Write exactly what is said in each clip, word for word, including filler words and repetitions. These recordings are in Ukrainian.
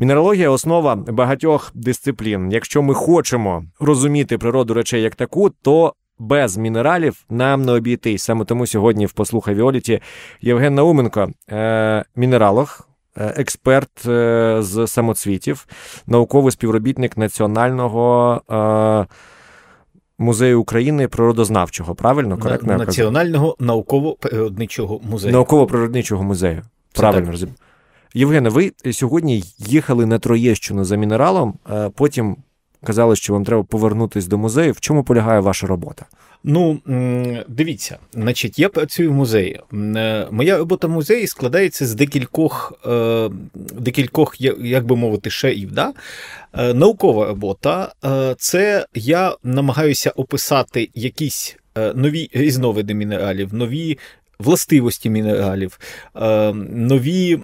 Мінералогія – основа багатьох дисциплін. Якщо ми хочемо розуміти природу речей як таку, то без мінералів нам не обійтись. Саме тому сьогодні в «Послухай Віоліті» Євген Науменко, е- мінералог, е- експерт е- з самоцвітів, науковий співробітник Національного е- музею України природознавчого, правильно? Коректно? Національного науково-природничого музею. Науково-природничого музею. Правильно розумію. Євгене, ви сьогодні їхали на Троєщину за мінералом, а потім казали, що вам треба повернутися до музею. В чому полягає ваша робота? Ну, дивіться, значить, я працюю в музеї. Моя робота в музеї складається з декількох, декількох, як би мовити, шарів. Да? Наукова робота – це я намагаюся описати якісь нові різновиди мінералів, нові властивості мінералів, нові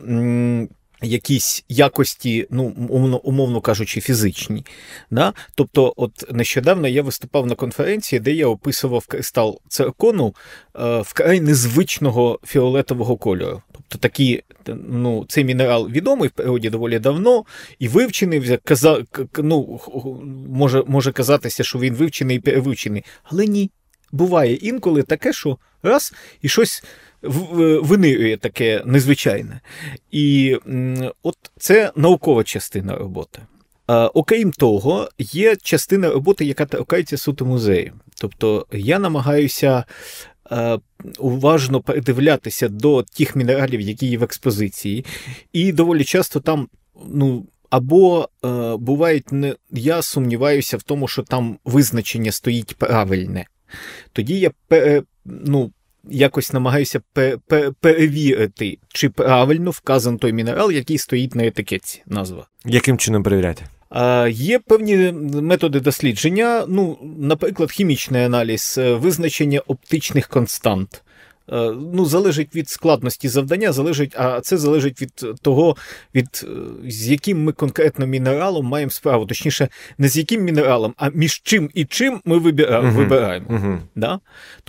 якісь якості, ну, умовно, умовно кажучи, фізичні. Да? Тобто, от нещодавно я виступав на конференції, де я описував кристал циркону вкрай незвичного фіолетового кольору. Тобто, такі, ну, цей мінерал відомий в природі доволі давно і вивчений, каза, ну, може, може казатися, що він вивчений і перевивчений, але ні. Буває інколи таке, що раз, і щось винирює таке незвичайне. І от це наукова частина роботи. А, окрім того, є частина роботи, яка торкається суто музею. Тобто я намагаюся а, уважно придивлятися до тих мінералів, які є в експозиції. І доволі часто там, ну, або е, бувають, не, я сумніваюся в тому, що там визначення стоїть правильне. Тоді я пере, ну, якось намагаюся перевірити, чи правильно вказан той мінерал, який стоїть на етикетці, назва. Яким чином перевіряти? А, є певні методи дослідження, ну, наприклад, хімічний аналіз, визначення оптичних констант. Ну, залежить від складності завдання, залежить, а це залежить від того, від, з яким ми конкретно мінералом маємо справу. Точніше, не з яким мінералом, а між чим і чим ми вибираємо. Uh-huh. вибираємо. Uh-huh. Да?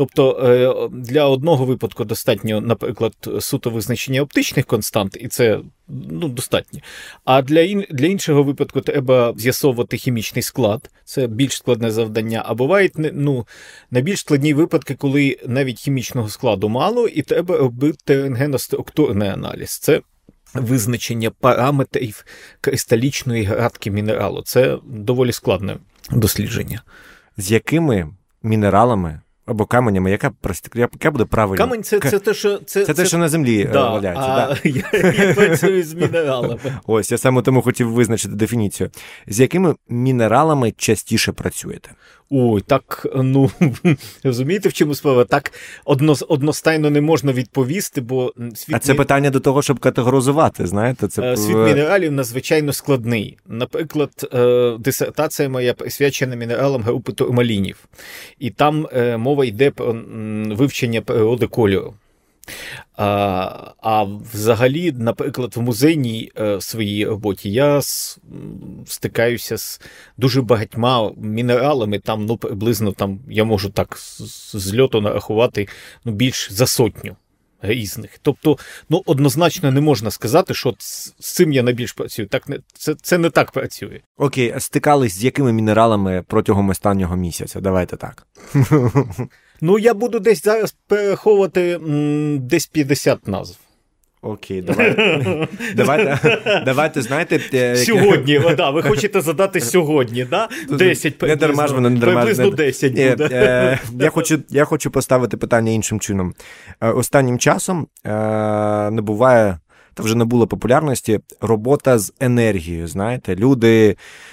Тобто для одного випадку достатньо, наприклад, суто визначення оптичних констант, і це, ну, достатньо. А для, ін, для іншого випадку треба з'ясовувати хімічний склад. Це більш складне завдання. А бувають, ну, найбільш складні випадки, коли навіть хімічного складу мало, і треба робити рентгеноструктурний аналіз. Це визначення параметрів кристалічної градки мінералу. Це доволі складне дослідження. З якими мінералами або каменями, яка, яка буде правильно? Камень – це, це те, що... Це, це, це те, що на землі да, валяється. А да. я, я працюю з мінералами. Ось, я саме тому хотів визначити дефініцію. З якими мінералами частіше працюєте? Ой, так, ну, розумієте, в чому справа? Так одно, одностайно не можна відповісти, бо... Світ а це питання до того, щоб категоризувати, знаєте? Це... Світ мінералів надзвичайно складний. Наприклад, дисертація моя присвячена мінералам групи турмалінів. І там мова йде про вивчення природи кольору. А, а взагалі, наприклад, в музейній е, своїй роботі я с, стикаюся з дуже багатьма мінералами, там, ну, приблизно, там, я можу так з, з льоту нарахувати, ну, більш за сотню різних. Тобто, ну, однозначно не можна сказати, що з, з цим я найбільш працюю. Так не, це, це не так працює. Окей, а стикались з якими мінералами протягом останнього місяця? Давайте так. Ну, я буду десь зараз перераховувати м, десь п'ятдесят назв. Окей, давайте, давайте, давайте, знаєте... Сьогодні, о, да, ви хочете задати сьогодні, да? десять приблизно, не дарма ж воно, не дарма, приблизно десять не, буде. Е, я, хочу, я хочу поставити питання іншим чином. Е, останнім часом е, набуває, та вже набула популярності, робота з енергією, знаєте. Люди,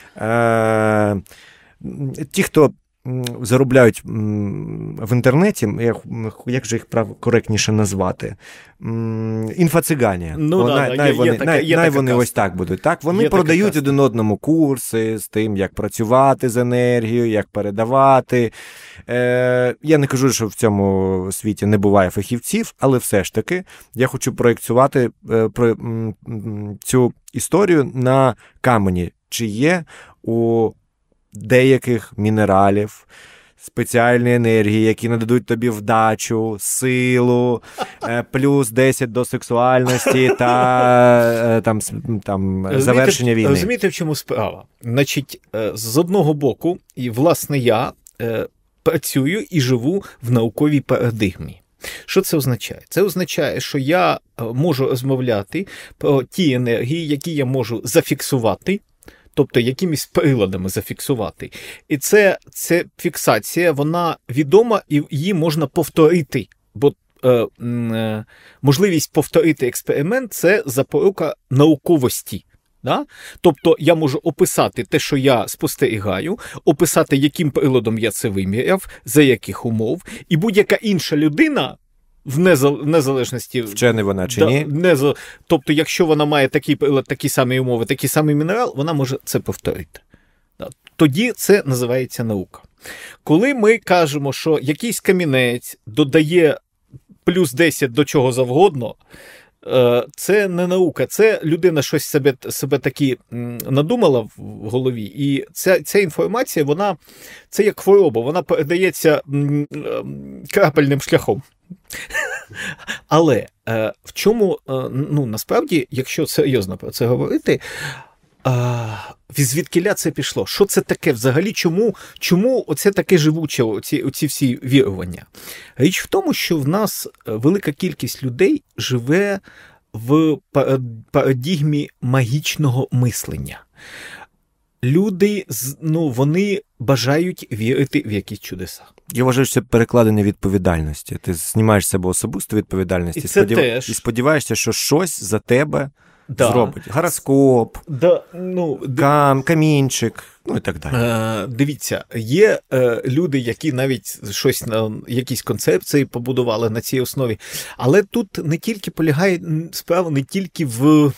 е, ті, хто заробляють в інтернеті, як, як же їх коректніше назвати, інфоцигані. Ну, О, да, най, да, най, є, вони, є така, най, є най така вони каста. Ось так будуть. Так? Вони Є продають один одному курси з тим, як працювати з енергією, як передавати. Е, я не кажу, що в цьому світі не буває фахівців, але все ж таки я хочу проєкціювати е, про, м, м, цю історію на камені. Чи є у деяких мінералів спеціальні енергії, які нададуть тобі вдачу, силу, плюс десять до сексуальності та там, там завершення війни. Розумієте, в чому справа? Значить, з одного боку, і власне я працюю і живу в науковій парадигмі. Що це означає? Це означає, що я можу розмовляти про ті енергії, які я можу зафіксувати, тобто якимись приладами зафіксувати. І це, це фіксація, вона відома і її можна повторити. Бо е, е, можливість повторити експеримент – це запорука науковості. Да? Тобто я можу описати те, що я спостерігаю, описати, яким приладом я це виміряв, за яких умов, і будь-яка інша людина, в незалежності... Вчений вона чи да, ні? Неза... Тобто, якщо вона має такий прилад, такі самі умови, такий самий мінерал, вона може це повторити. Да? Тоді це називається наука. Коли ми кажемо, що якийсь камінець додає плюс десять до чого завгодно, це не наука, це людина щось себе, себе таки надумала в голові, і ця, ця інформація, вона, це як хвороба, вона передається крапельним шляхом. Але в чому, ну, насправді, якщо серйозно про це говорити, звідкіля це пішло? Що це таке взагалі? Чому, чому оце таке живуче, оці, оці всі вірування? Річ в тому, що в нас велика кількість людей живе в парадигмі магічного мислення. Люди, ну, вони бажають вірити в якісь чудеса. Я вважаю, що це перекладення відповідальності. Ти знімаєш з себе особисту відповідальність і, і, сподів... і сподіваєшся, що щось за тебе да. зробить. Гороскоп, да, ну, кам, камінчик, ну і так далі. Е, дивіться, є е, люди, які навіть щось, на якісь концепції побудували на цій основі. Але тут не тільки полягає справа, не тільки в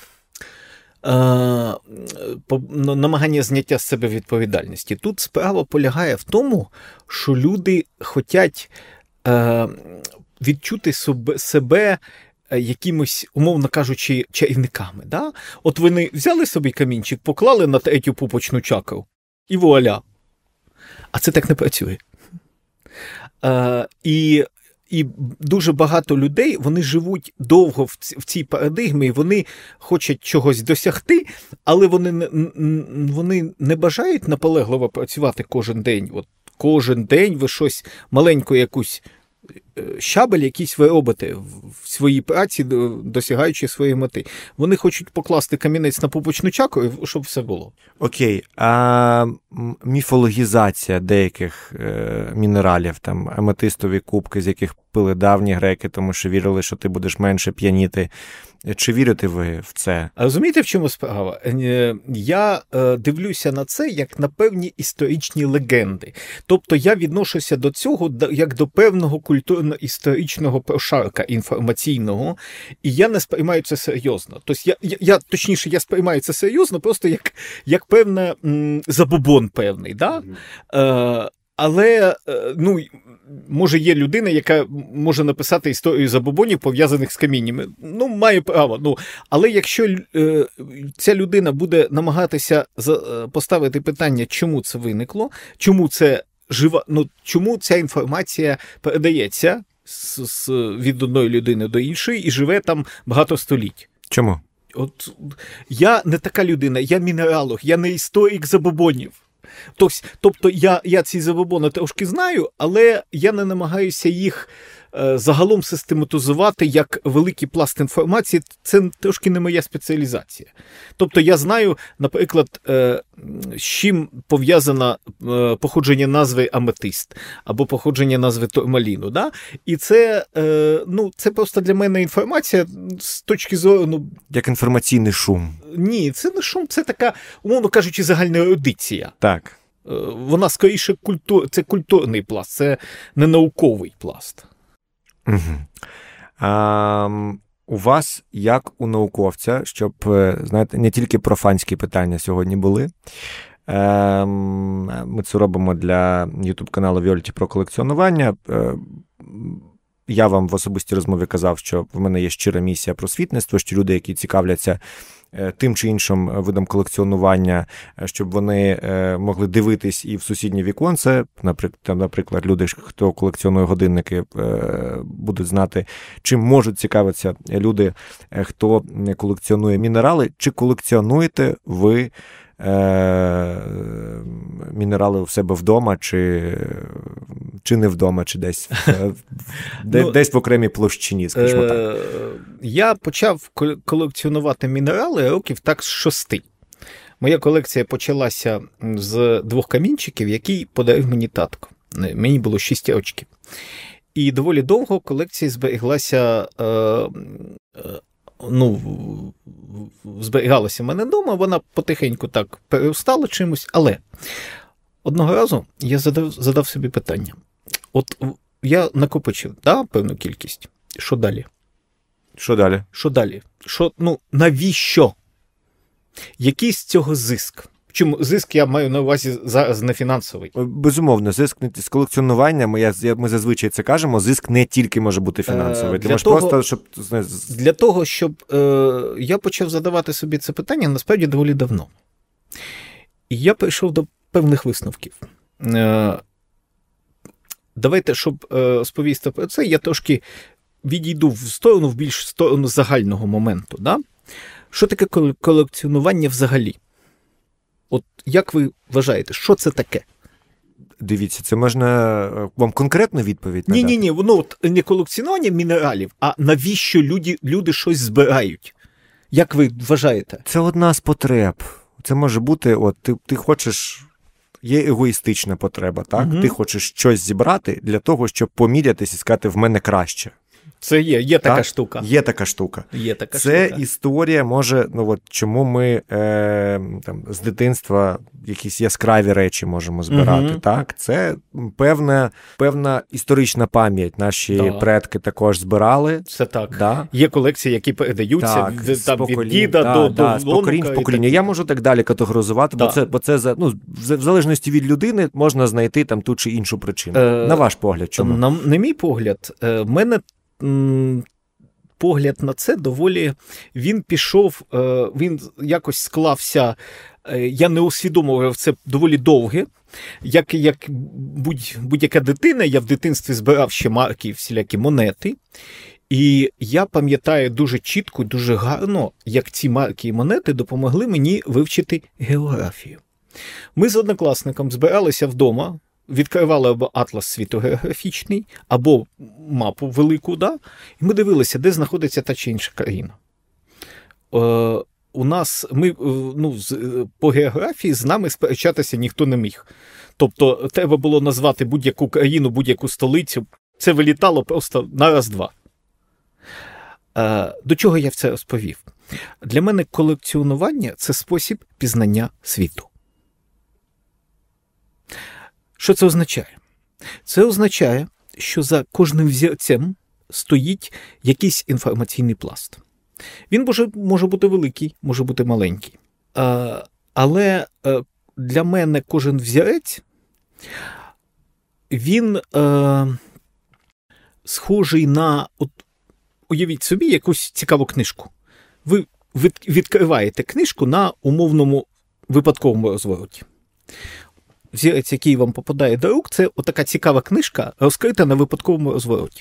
намагання зняття з себе відповідальності. Тут справа полягає в тому, що люди хочуть відчути себе якимось, умовно кажучи, чарівниками. Да? От вони взяли собі камінчик, поклали на третю пупочну чакру, і вуаля. А це так не працює. І І дуже багато людей, вони живуть довго в цій парадигмі, і вони хочуть чогось досягти, але вони не, вони не бажають наполегливо працювати кожен день. От кожен день ви щось, маленьку якусь щабель якийсь ви робите в своїй праці, досягаючи своєї мети. Вони хочуть покласти камінець на пупочну чакру, щоб все було. Окей, а міфологізація деяких е, мінералів, там аметистові кубки, з яких пили давні греки, тому що вірили, що ти будеш менше п'яніти. Чи вірите ви в це? А розумієте, в чому справа? Я е, дивлюся на це як на певні історичні легенди. Тобто я відношуся до цього як до певного культурно-історичного прошарка інформаційного, і я не сприймаю це серйозно. Тобто я, я, я точніше, я сприймаю це серйозно просто як, як певна м, забобон певний. Да? Mm-hmm. Е, Але, ну, може, є людина, яка може написати історію забобонів, пов'язаних з каміннями. Ну, має право. Ну, але якщо е, ця людина буде намагатися поставити питання, чому це виникло, чому це жива, ну, чому ця інформація передається з, з, від одної людини до іншої і живе там багато століть. Чому? От я не така людина, я мінералог, я не історик забобонів. Тобто я, я ці забобони трошки знаю, але я не намагаюся їх е, загалом систематизувати як великий пласт інформації. Це трошки не моя спеціалізація. Тобто я знаю, наприклад, е, з чим пов'язане е, походження назви аметист або походження назви турмаліну. Да? І це, е, ну, це просто для мене інформація з точки зору... Ну, як інформаційний шум. Ні, це не шум, це така, умовно кажучи, загальна ерудиція. Так. Вона скоріше культур, це культурний пласт, це не науковий пласт. Угу. А, у вас, як у науковця, щоб, знаєте, не тільки профанські питання сьогодні були, а, ми це робимо для ютуб-каналу Віоліті про колекціонування, я вам в особистій розмові казав, що в мене є щира місія просвітництва, що люди, які цікавляться тим чи іншим видом колекціонування, щоб вони могли дивитись і в сусіднє віконце. Наприклад, наприклад, люди, хто колекціонує годинники, будуть знати, чим можуть цікавитися люди, хто колекціонує мінерали. Чи колекціонуєте ви мінерали у себе вдома, чи, чи не вдома, чи десь, де, ну, десь в окремій площині, скажімо так? Я почав колекціонувати мінерали років так з шести. Моя колекція почалася з двох камінчиків, які подарив мені татко. Мені було шість років. І доволі довго колекція зберіглася, ну, зберігалася в мене вдома, вона потихеньку так перестала чимось, але одного разу я задав, задав собі питання. От я накопичив, да, певну кількість. Що далі? Що далі? Що далі? Що, ну, навіщо? Який з цього зиск? Чому зиск я маю на увазі зараз не фінансовий? Безумовно, зиск з колекціонування, ми, ми зазвичай це кажемо, зиск не тільки може бути фінансовий. Ти можеш того, просто, щоб... Для того, щоб е, я почав задавати собі це питання, насправді, доволі давно. І я прийшов до певних висновків. Е, давайте, щоб е, сповісти про це, я трошки відійду в сторону, в більш сторону загального моменту. Да? Що таке колекціонування взагалі? От як ви вважаєте, що це таке? Дивіться, це можна вам конкретну відповідь надати? Ні-ні-ні, воно от не колекціонування мінералів, а навіщо люди, люди щось збирають? Як ви вважаєте? Це одна з потреб. Це може бути, от ти, ти хочеш, є егоїстична потреба, так? Угу. Ти хочеш щось зібрати для того, щоб помірятись і сказати, в мене краще. Це є, є така так? штука. Є така штука. Є така Це штука. історія може, ну от чому ми е, там, з дитинства якісь яскраві речі можемо збирати, угу. так? Це певна, певна історична пам'ять. Наші да. предки також збирали. Це так. Да? Є колекції, які передаються так, від, там, поколін... від діда да, до, да, до з поколінь в покоління. Я можу так далі категоризувати, да. бо це, бо це ну, в залежності від людини можна знайти там ту чи іншу причину. Е, на ваш погляд, чому? На, на мій погляд, в мене погляд на це доволі, він пішов, він якось склався, я не усвідомував це доволі довге, як, як будь, будь-яка дитина, я в дитинстві збирав ще марки, всілякі монети, і я пам'ятаю дуже чітко, дуже гарно, як ці марки і монети допомогли мені вивчити географію. Ми з однокласником збиралися вдома, відкривали або атлас світу географічний, або мапу велику, да? І ми дивилися, де знаходиться та чи інша країна. Е, у нас, ми, ну, по географії з нами сперечатися ніхто не міг. Тобто, треба було назвати будь-яку країну, будь-яку столицю. Це вилітало просто на раз-два. Е, до чого я це розповів? Для мене колекціонування – це спосіб пізнання світу. Що це означає? Це означає, що за кожним взірцем стоїть якийсь інформаційний пласт. Він може, може бути великий, може бути маленький. А, але для мене кожен взірець, він а, схожий на, от, уявіть собі, якусь цікаву книжку. Ви відкриваєте книжку на умовному випадковому розвороті. Взірець, який вам попадає до рук, це отака цікава книжка, розкрита на випадковому розвороті.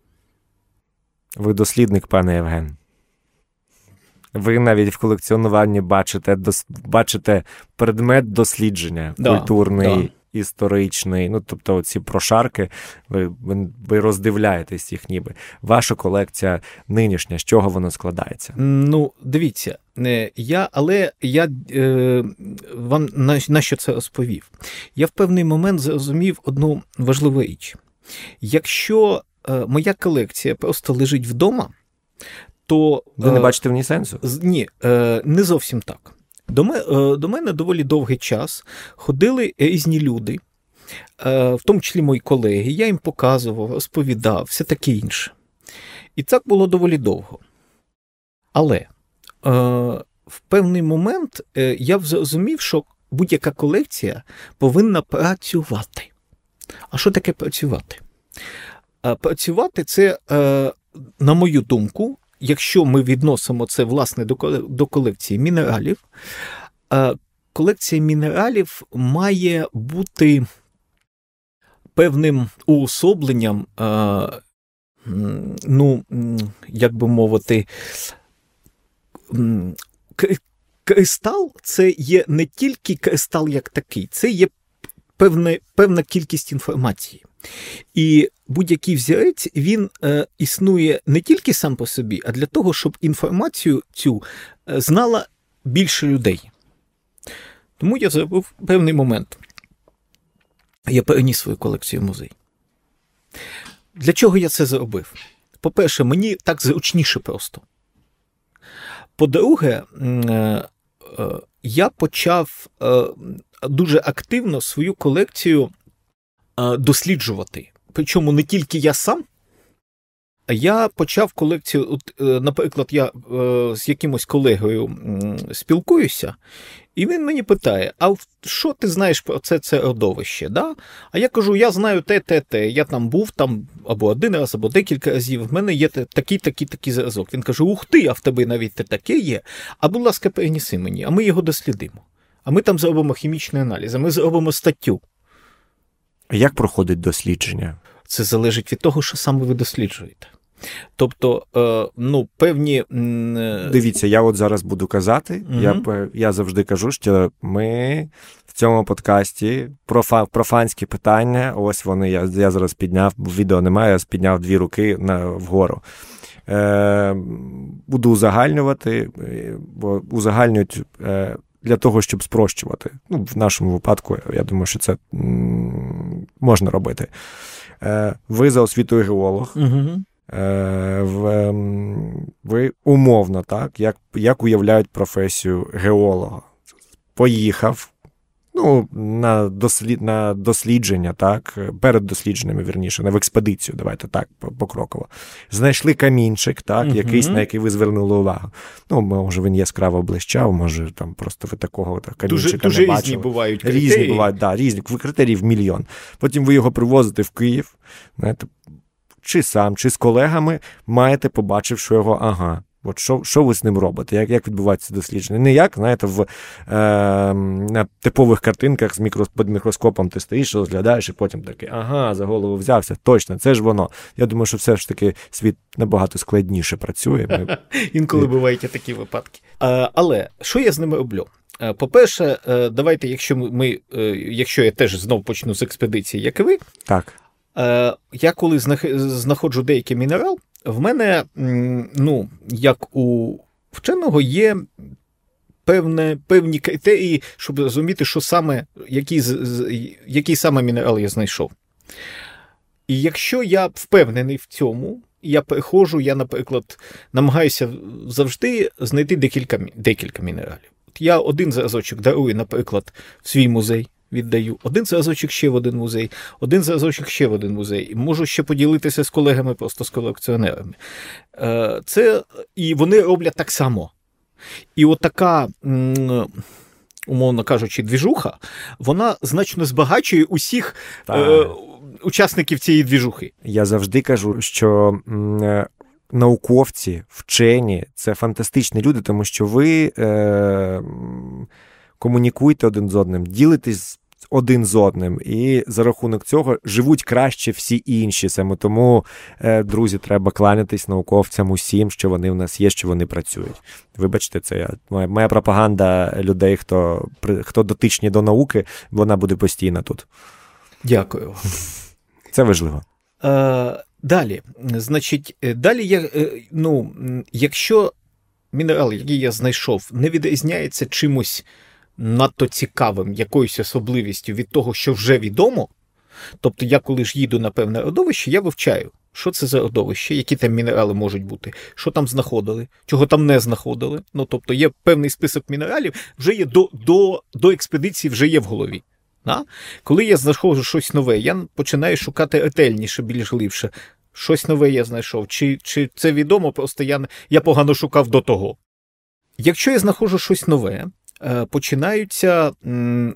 Ви дослідник, пане Євген. Ви навіть в колекціонуванні бачите, дос, бачите предмет дослідження, да, культурний, да. історичний, ну, тобто ці прошарки, ви, ви, ви роздивляєтесь їх ніби. Ваша колекція нинішня, з чого вона складається? Ну, дивіться, я, але я е, вам на, на що це розповів. Я в певний момент зрозумів одну важливу річ. Якщо е, моя колекція просто лежить вдома, то... Ви не бачите в ній сенсу? Ні, не зовсім так. До мене, до мене доволі довгий час ходили різні люди, в тому числі мої колеги, я їм показував, розповідав, все таке інше. І так було доволі довго. Але в певний момент я зрозумів, що будь-яка колекція повинна працювати. А що таке працювати? Працювати це, на мою думку, якщо ми відносимо це, власне, до колекції мінералів, колекція мінералів має бути певним уособленням, ну, як би мовити, кристал – це є не тільки кристал як такий, це є певна, певна кількість інформації. І будь-який взірець, він е, існує не тільки сам по собі, а для того, щоб інформацію цю е, знала більше людей. Тому я зробив певний момент. Я переніс свою колекцію в музей. Для чого я це зробив? По-перше, мені так зручніше просто. По-друге, е, е, я почав е, дуже активно свою колекцію досліджувати. Причому не тільки я сам, а я почав колекцію, от, наприклад, я з якимось колегою спілкуюся, і він мені питає, а що ти знаєш про це, це родовище? Да? А я кажу, я знаю те, те, те, я там був там або один раз, або декілька разів, в мене є такий, такий, такий зразок. Він каже, ух ти, а в тебе навіть те таке є, а будь ласка, перенеси мені, а ми його дослідимо. А ми там зробимо хімічний аналіз, а ми зробимо статтю. Як проходить дослідження? Це залежить від того, що саме ви досліджуєте. Тобто, е, ну, певні... Е... Дивіться, я от зараз буду казати, угу. я, я завжди кажу, що ми в цьому подкасті профа, профанські питання, ось вони, я, я зараз підняв, відео немає, я підняв дві руки на, вгору. Е, буду узагальнювати, бо узагальнюють... Е, для того, щоб спрощувати. Ну, в нашому випадку, я думаю, що це м- можна робити. Е, ви за освітою геолог. Угу. Е, в, ви умовно, так, як, як уявляють професію геолога. Поїхав, ну, на, дослід, на дослідження, так, перед дослідженнями, вірніше, в експедицію, давайте так, покроково. Знайшли камінчик, так, угу. якийсь, на який ви звернули увагу. Ну, може, він яскраво блищав, може, там, просто ви такого так, камінчика дуже, не бачили. Дуже різні бувають критерії. Різні бувають, так, да, різні, критеріїв мільйон. Потім ви його привозите в Київ, знаєте, чи сам, чи з колегами, маєте, побачивши його, ага, от що, що ви з ним робите? Як, як відбувається дослідження? Не як, знаєте, в, е, на типових картинках з мікро, під мікроскопом ти стоїш, розглядаєш, і потім такий, ага, за голову взявся, точно, це ж воно. Я думаю, що все ж таки світ набагато складніше працює. Ми... Інколи бувають такі випадки. А, але що я з ними роблю? По-перше, давайте, якщо ми, якщо я теж знов почну з експедиції, як і ви, так. Я коли знаходжу деякий мінерал, в мене, ну, як у вченого, є певне, певні критерії, щоб розуміти, що саме, який, який саме мінерал я знайшов. І якщо я впевнений в цьому, я приходжу, я, наприклад, намагаюся завжди знайти декілька, декілька мінералів. От я один зразочок дарую, наприклад, в свій музей, віддаю. Один зразочок ще в один музей, один зразочок ще в один музей. Можу ще поділитися з колегами, просто з колекціонерами. Це, і вони роблять так само. І от така, умовно кажучи, двіжуха, вона значно збагачує усіх е, учасників цієї двіжухи. Я завжди кажу, що м, науковці, вчені – це фантастичні люди, тому що ви е, комунікуєте один з одним, ділитесь один з одним, і за рахунок цього живуть краще всі інші. Саме тому, друзі, треба кланятись науковцям усім, що вони в нас є, що вони працюють. Вибачте, це я, моя, моя пропаганда людей, хто, хто дотичні до науки, вона буде постійна тут. Дякую. Це важливо. Е, далі, значить, далі я, ну, якщо мінерал, який я знайшов, не відрізняється чимось надто цікавим, якоюсь особливістю від того, що вже відомо, тобто я коли ж їду на певне родовище, я вивчаю, що це за родовище, які там мінерали можуть бути, що там знаходили, чого там не знаходили. Ну, тобто є певний список мінералів, вже є до, до, до експедиції, вже є в голові. Да? Коли я знаходжу щось нове, я починаю шукати ретельніше, більш глибше. Щось нове я знайшов, чи, чи це відомо, просто я, я погано шукав до того. Якщо я знаходжу щось нове, починаються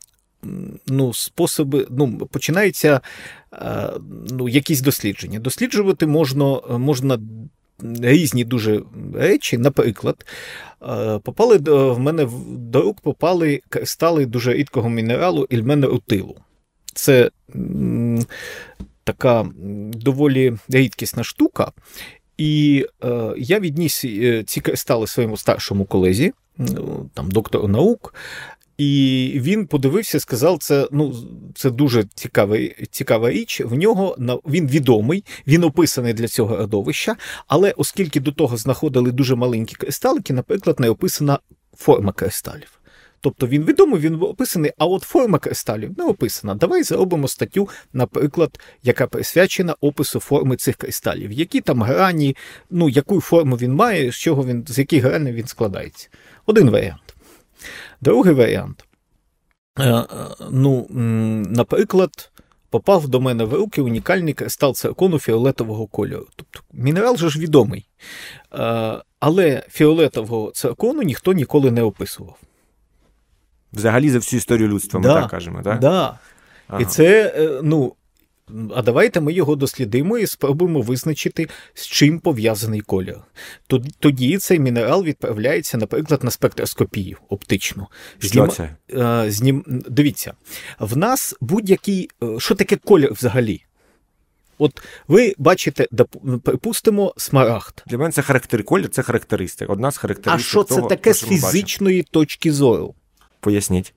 ну, способи, ну, починаються ну, якісь дослідження. Досліджувати можна, можна різні дуже речі. Наприклад, попали в мене до рук попали кристали дуже рідкого мінералу ільменрутилу. Це м, така доволі рідкісна штука. І е, я відніс ці кристали своєму старшому колезі, там, доктору наук, і він подивився, сказав, це, ну, це дуже цікава, цікава річ. В нього, він відомий, він описаний для цього родовища, але оскільки до того знаходили дуже маленькі кристалики, наприклад, не описана форма кристалів. Тобто він відомий, він описаний, а от форма кристалів не описана. Давай зробимо статтю, наприклад, яка присвячена опису форми цих кристалів. Які там грані, ну, яку форму він має, з чого він, з яких граней він складається. Один варіант. Другий варіант. Ну, наприклад, попав до мене в руки унікальний кристал циркону фіолетового кольору. Тобто мінерал же ж відомий. Але фіолетового циркону ніхто ніколи не описував. Взагалі за всю історію людства, ми да, так кажемо, так? Да. Ага. І це, ну, а давайте ми його дослідимо і спробуємо визначити, з чим пов'язаний колір. Тоді цей мінерал відправляється, наприклад, на спектроскопію оптичну. Що Знім... це? Знім... Дивіться, в нас будь-який... Що таке колір взагалі? От ви бачите, припустимо, смарагд. Для мене це характер... колір, це характеристика. Одна з характеристик. А що це того, таке що з фізичної точки зору? Поясніть.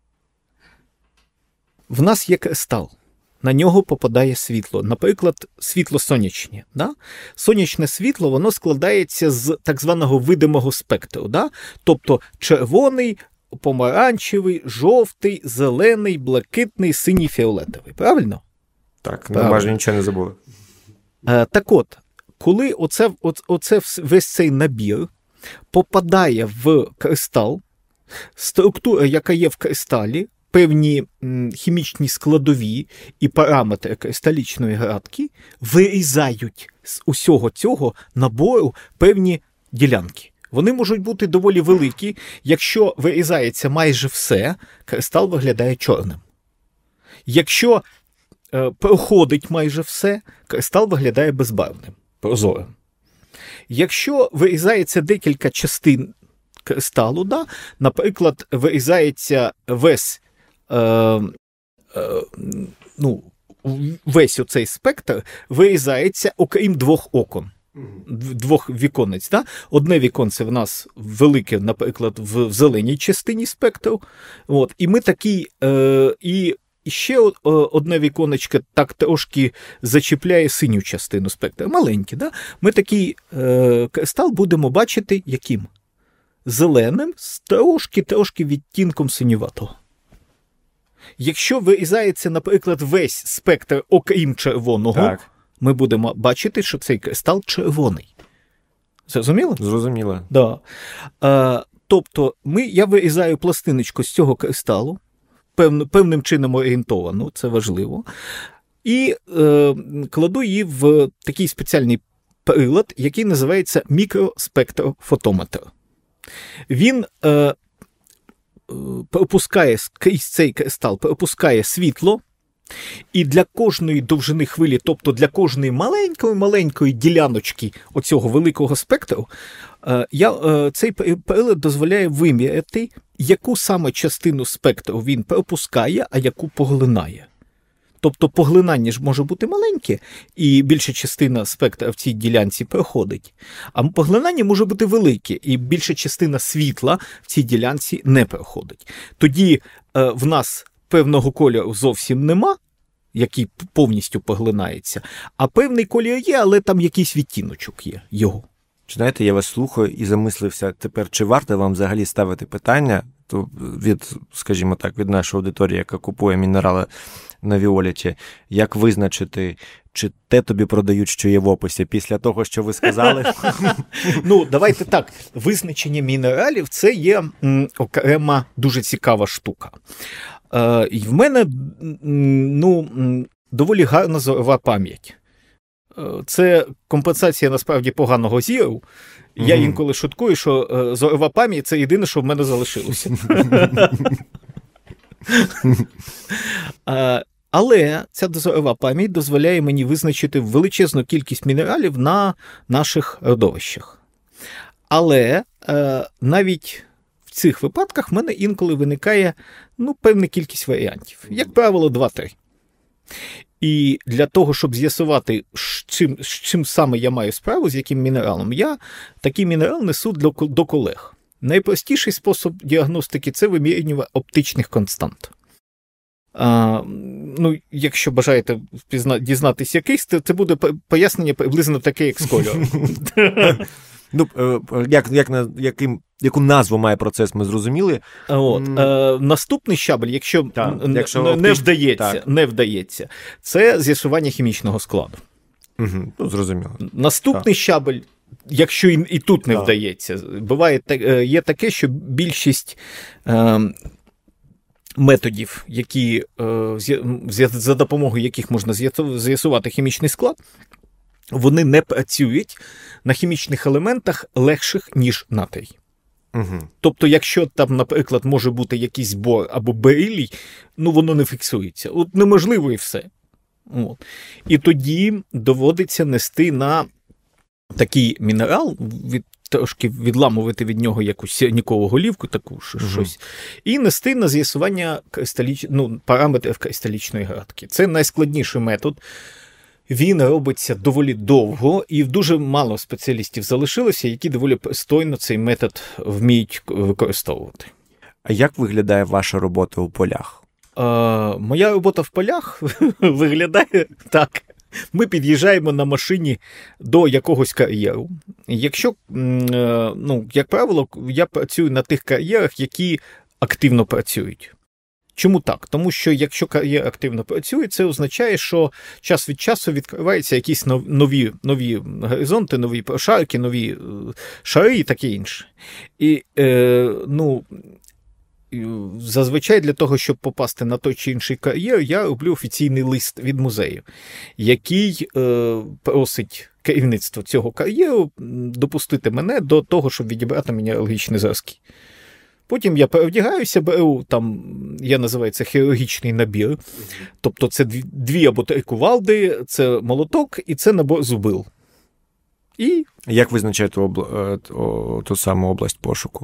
В нас є кристал. На нього попадає світло. Наприклад, світло сонячне. Да? Сонячне світло, воно складається з так званого видимого спектру. Да? Тобто червоний, помаранчевий, жовтий, зелений, блакитний, синій, фіолетовий. Правильно? Так, ми майже нічого не забули. Е, так от, коли оце, оце весь цей набір попадає в кристал, структура, яка є в кристалі, певні хімічні складові і параметри кристалічної градки вирізають з усього цього набору певні ділянки. Вони можуть бути доволі великі. Якщо вирізається майже все, кристал виглядає чорним. Якщо е, проходить майже все, кристал виглядає безбарвним, прозорим. Якщо вирізається декілька частин кристалу, да, наприклад, вирізається весь Е, е, ну, весь оцей спектр вирізається окрім двох окон, двох віконець. Да? Одне віконце в нас велике, наприклад, в зеленій частині спектру, от, і ми такі, е, і ще одне віконечко так трошки зачіпляє синю частину спектра, маленьке. Да? Ми такий е, кристал будемо бачити яким? Зеленим з трошки-трошки відтінком синюватого. Якщо вирізається, наприклад, весь спектр окрім червоного, так, ми будемо бачити, що цей кристал червоний. Зрозуміло? Зрозуміло. Да. А, тобто, ми, я вирізаю пластиночку з цього кристалу, пев, певним чином орієнтовану, це важливо, і е, кладу її в такий спеціальний прилад, який називається мікроспектрофотометр. Він е, пропускає крізь цей кристал, пропускає світло, і для кожної довжини хвилі, тобто для кожної маленької-маленької діляночки оцього великого спектру, я, цей прилад дозволяє виміряти, яку саме частину спектру він пропускає, а яку поглинає. Тобто поглинання ж може бути маленьке, і більша частина спектра в цій ділянці проходить. А поглинання може бути велике, і більша частина світла в цій ділянці не проходить. Тоді е, в нас певного кольору зовсім нема, який повністю поглинається, а певний колір є, але там якийсь відтіночок є його. Знаєте, я вас слухаю і замислився тепер, чи варто вам взагалі ставити питання то від, скажімо так, від нашої аудиторії, яка купує мінерали на Віоліті, як визначити, чи те тобі продають, що є в описі, після того, що ви сказали? Ну, давайте так. Визначення мінералів – це є м, окрема дуже цікава штука. Е, і в мене ну, доволі гарна зорова пам'ять. Е, це компенсація, насправді, поганого зіру. Я mm-hmm. інколи шуткую, що е, зорова пам'ять – це єдине, що в мене залишилося. Але ця дозорова пам'ять дозволяє мені визначити величезну кількість мінералів на наших родовищах. Але е, навіть в цих випадках в мене інколи виникає ну, певна кількість варіантів. Як правило, два-три. І для того, щоб з'ясувати, з чим, з чим саме я маю справу, з яким мінералом, я такий мінерал несу до, до колег. Найпростіший спосіб діагностики – це вимірювання оптичних констант. А, ну, якщо бажаєте пізна... дізнатися якийсь, то це буде пояснення приблизно таке, як з кольором. Ну, як, як, яким, яку назву має процес, ми зрозуміли. От, е, наступний щабель, якщо, так, якщо не, не, вдається, так. не вдається, це з'ясування хімічного складу. Угу, ну, зрозуміло. Наступний так. щабель, якщо і, і тут не так. вдається, буває, є таке, що більшість е, методів, які, е, за допомогою яких можна з'ясувати хімічний склад, вони не працюють на хімічних елементах легших, ніж натрій. Угу. Тобто, якщо там, наприклад, може бути якийсь бор або берилій, ну воно не фіксується. От неможливо і все. От. І тоді доводиться нести на такий мінерал, від, трошки відламувати від нього якусь сірникову голівку, таку угу. щось, і нести на з'ясування кристаліч... ну, параметрів кристалічної градки. Це найскладніший метод. Він робиться доволі довго, і дуже мало спеціалістів залишилося, які доволі пристойно цей метод вміють використовувати. А як виглядає ваша робота у полях? Е, моя робота в полях виглядає так. Ми під'їжджаємо на машині до якогось кар'єру. Якщо, ну, як правило, я працюю на тих кар'єрах, які активно працюють. Чому так? Тому що якщо кар'єр активно працює, це означає, що час від часу відкриваються якісь нові, нові горизонти, нові прошарки, нові шари і таке інше. І, е, ну, зазвичай для того, щоб попасти на той чи інший кар'єр, я роблю офіційний лист від музею, який е, просить керівництво цього кар'єру допустити мене до того, щоб відібрати мінералогічні зразки. Потім я перевдягаюся, беру, там, я називаю це хірургічний набір, тобто це дві, дві або три кувалди, це молоток і це набор зубил. І... Як визначаєте обла... ту саму область пошуку?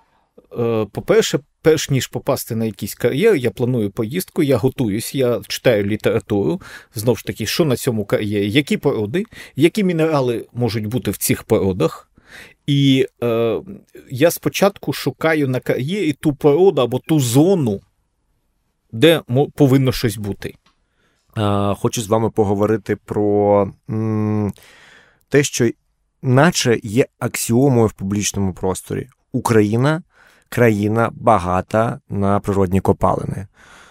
По-перше, перш ніж попасти на якийсь кар'єр, я планую поїздку, я готуюсь, я читаю літературу, знову ж таки, що на цьому кар'єрі, які породи, які мінерали можуть бути в цих породах. І е, я спочатку шукаю на кар'єрі ту породу або ту зону, де повинно щось бути. А, хочу з вами поговорити про м, те, що наче є аксіомою в публічному просторі. Україна – країна багата на природні копалини.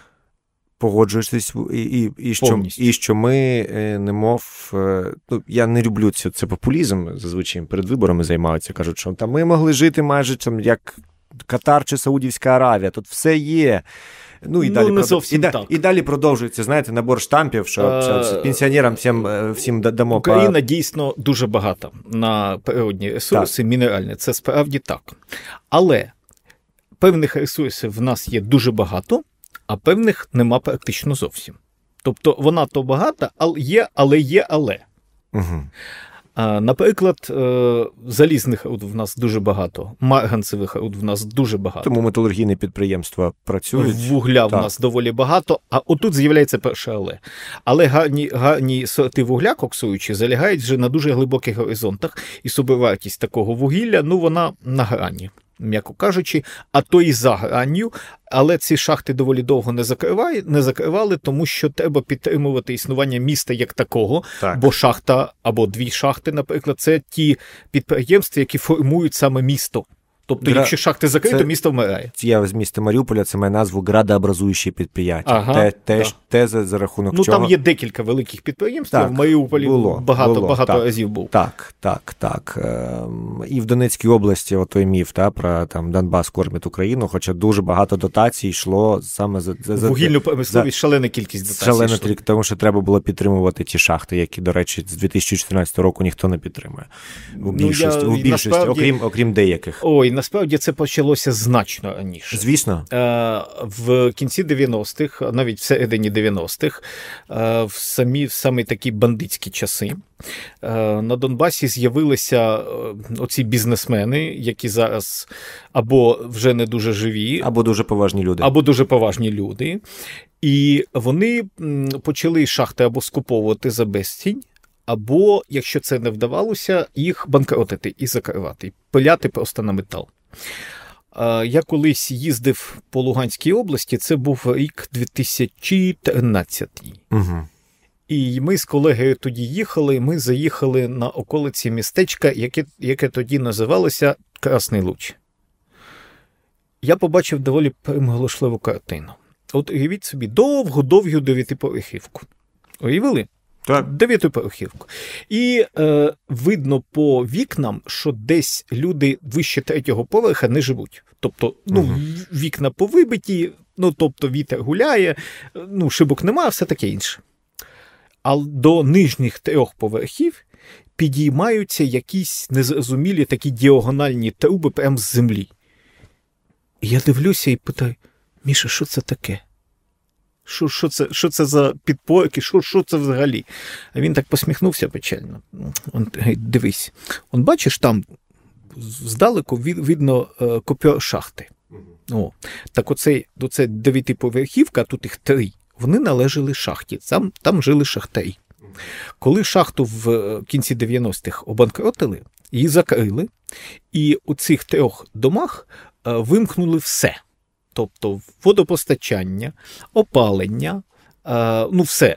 Погоджуєшся, і, і, і, що, і що ми, немов, ну, я не люблю це, це популізм, зазвичай перед виборами займаються, кажуть, що там ми могли жити майже там, як Катар чи Саудівська Аравія, тут все є. Ну, і, ну, далі, не зовсім і, так. і далі продовжується, знаєте, набор штампів, що, а, що пенсіонерам всім, всім дамо. Україна по... дійсно дуже багата на природні ресурси, так. Мінеральні, це справді так. Але певних ресурсів в нас є дуже багато, а певних нема практично зовсім. Тобто вона то багата, але є, але є, але. Угу. А, наприклад, залізних руд в нас дуже багато, марганцевих руд в нас дуже багато. Тому металургійні підприємства працюють. Вугля так. в нас доволі багато, а отут з'являється перше але. Але гарні, гарні сорти вугля, коксуючі, залягають вже на дуже глибоких горизонтах, і собівартість такого вугілля, ну, вона на грані, м'яко кажучи, а то і за гранню, але ці шахти доволі довго не закривали, не закривали, тому що треба підтримувати існування міста як такого, так. бо шахта або дві шахти, наприклад, це ті підприємства, які формують саме місто. Тобто, Гра... якщо шахти закриті, то місто вмирає. Я з міста Маріуполя, це має назву градообразуючі підприємства. Ага, те, те, да. те за, за рахунок ну, чого... Ну, там є декілька великих підприємств, так, в Маріуполі було, багато, було, багато так, разів був. Так, так, так. Ем, і в Донецькій області отой міф, та, про там, Донбас кормить Україну, хоча дуже багато дотацій йшло саме за... за вугільну промисловість, шалена кількість дотацій. Шалена кількість, тому що треба було підтримувати ті шахти, які, до речі, з дві тисячі чотирнадцятого року ніхто не підтримує. У більшості, ну, я, у більшості насправді... окрім, окрім деяких. Ой, насправді це почалося значно раніше. Звісно. В кінці дев'яностих, навіть в середині дев'яностих, в самі, в самі такі бандитські часи, на Донбасі з'явилися оці бізнесмени, які зараз або вже не дуже живі, або дуже поважні люди. Або дуже поважні люди. І вони почали шахти або скуповувати за безцінь, або, якщо це не вдавалося, їх банкротити і закривати, і пиляти просто на метал. Я колись їздив по Луганській області, це був рік дві тисячі тринадцятий. Угу. І ми з колегою тоді їхали, ми заїхали на околиці містечка, яке, яке тоді називалося Красний Луч. Я побачив доволі примголошливу картину. От уявіть собі довгу-довгу дев'ятиповерхівку. Уявили? Так. Дев'ятиповерхівку. І е, видно по вікнам, що десь люди вище третього поверха не живуть. Тобто, ну, угу. вікна повибиті, ну, тобто вітер гуляє, ну, шибок немає, все таке інше. А до нижніх трьох поверхів підіймаються якісь незрозумілі такі діагональні труби прямо з землі. І я дивлюся і питаю: Міша, що це таке? Що, що, це, що це за підпорки? Що, що це взагалі? А він так посміхнувся печально. Он, дивись, он бачиш, там здалеку видно е, копьор шахти. О, так оцей, оце дев'ятиповерхівка, тут їх три, вони належали шахті, там, там жили шахтарі. Коли шахту в кінці дев'яностих обанкротили, її закрили, і у цих трьох домах е, вимкнули все. Тобто водопостачання, опалення, е, ну все.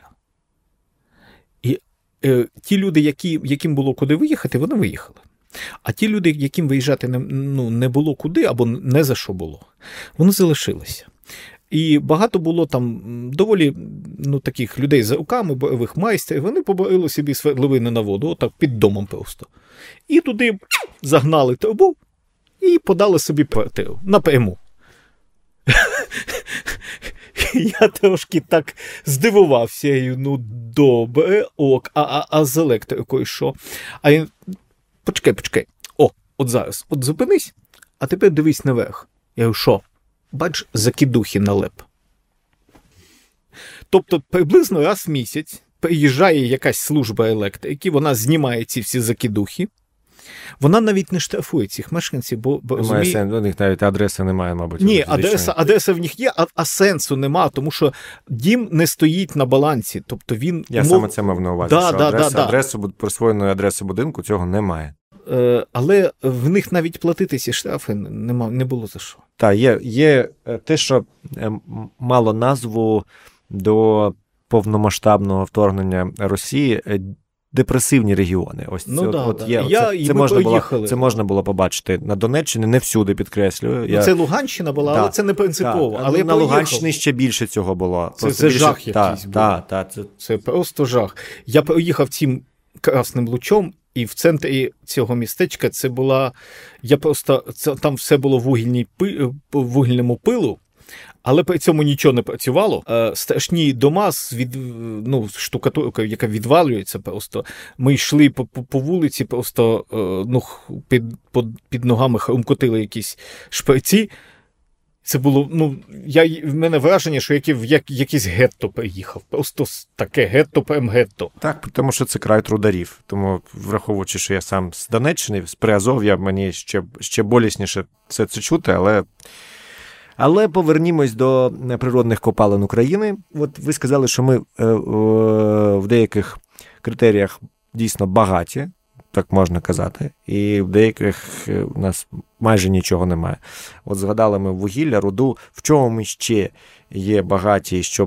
І е, ті люди, які, яким було куди виїхати, вони виїхали. А ті люди, яким виїжджати не, ну, не було куди, або не за що було, вони залишилися. І багато було там доволі, ну, таких людей за руками, бойових майстрів, вони поборили собі свердловини на воду, отак під домом просто. І туди загнали трубу і подали собі квартиру напряму. Я трошки так здивувався, ну, добре, ок, а, а, а з електрикою що? А він, почекай, почекай, о, от зараз, от зупинись, а тепер дивись наверх. Я говорю, що? Бач, закидухи на леп. Тобто приблизно раз в місяць приїжджає якась служба електрики, вона знімає ці всі закидухи. Вона навіть не штрафує цих мешканців, бо, бо немає розуміє... сенсу, у них навіть адреси немає, мабуть. Ні, адреса, адреса в них є, а, а сенсу нема, тому що дім не стоїть на балансі. Тобто він... Я мов... саме це мав на увазі, да, що да, адреса, да, адресу, присвоєної адреси будинку цього немає. Е, але в них навіть платити ці штрафи нема, не було за що. Так, є, є те, що мало назву до повномасштабного вторгнення Росії депресивні регіони. Ось ну, це, да, от да. є, Я, це, це, можна було, це це можна було побачити на Донеччині, не всюди, підкреслюю. Ну, Я... Це Луганщина була, да, але це не принципово. Да, але на Луганщині ще більше цього було. Це, це більше... жах якийсь був. Да, да, це... це просто жах. Я проїхав цим Красним Лучом, і в центрі цього містечка це була, я просто, це, там все було в вугільній пи, вугільному пилу, але при цьому нічого не працювало. Е, страшні дома з від, ну, штукатуркою, яка відвалюється просто. Ми йшли по, по, по вулиці, просто е, ну, під, під, під ногами хрумкотили якісь шприці. Це було, ну, я, в мене враження, що як, як, якийсь гетто приїхав. Просто таке гетто, прям гетто. Так, тому що це край трударів. Тому, враховуючи, що я сам з Донеччини, з Приазов'я, мені ще, ще болісніше це, це чути, але... Але повернімось до природних копалин України. От ви сказали, що ми е, е, в деяких критеріях дійсно багаті, так можна казати, і в деяких у нас майже нічого немає. От згадали ми вугілля, руду, в чому ми ще є багаті, щоб,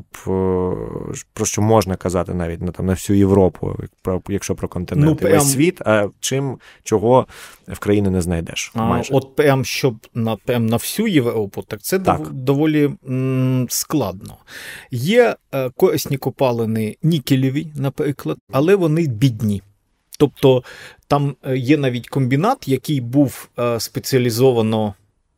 про що можна казати навіть на, там, на всю Європу, якщо про континент, ну, прям... весь світ, а чим, чого в країні не знайдеш. Майже. А, от прям, щоб на, прям на всю Європу, так це так. доволі м, складно. Є е, корисні копалини нікелеві, наприклад, але вони бідні. Тобто там є навіть комбінат, який був е, спеціалізовано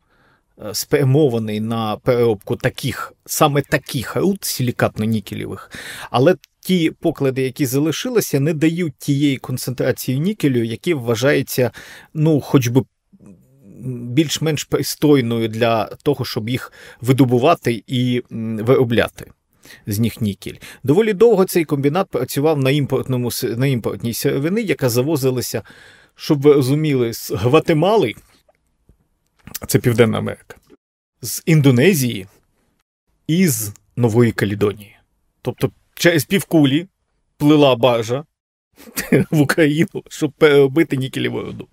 е, спрямований на переробку таких, саме таких руд силікатно-нікелевих, але ті поклади, які залишилися, не дають тієї концентрації нікелю, які вважається, ну, хоч би більш-менш пристойною для того, щоб їх видобувати і виробляти з них нікель. Доволі довго цей комбінат працював на, імпортному, на імпортній сировині, яка завозилася, щоб ви розуміли, з Гватемали, це Південна Америка, з Індонезії і з Нової Каледонії. Тобто через півкулі плила баржа в Україну, щоб переробити нікелеву руду.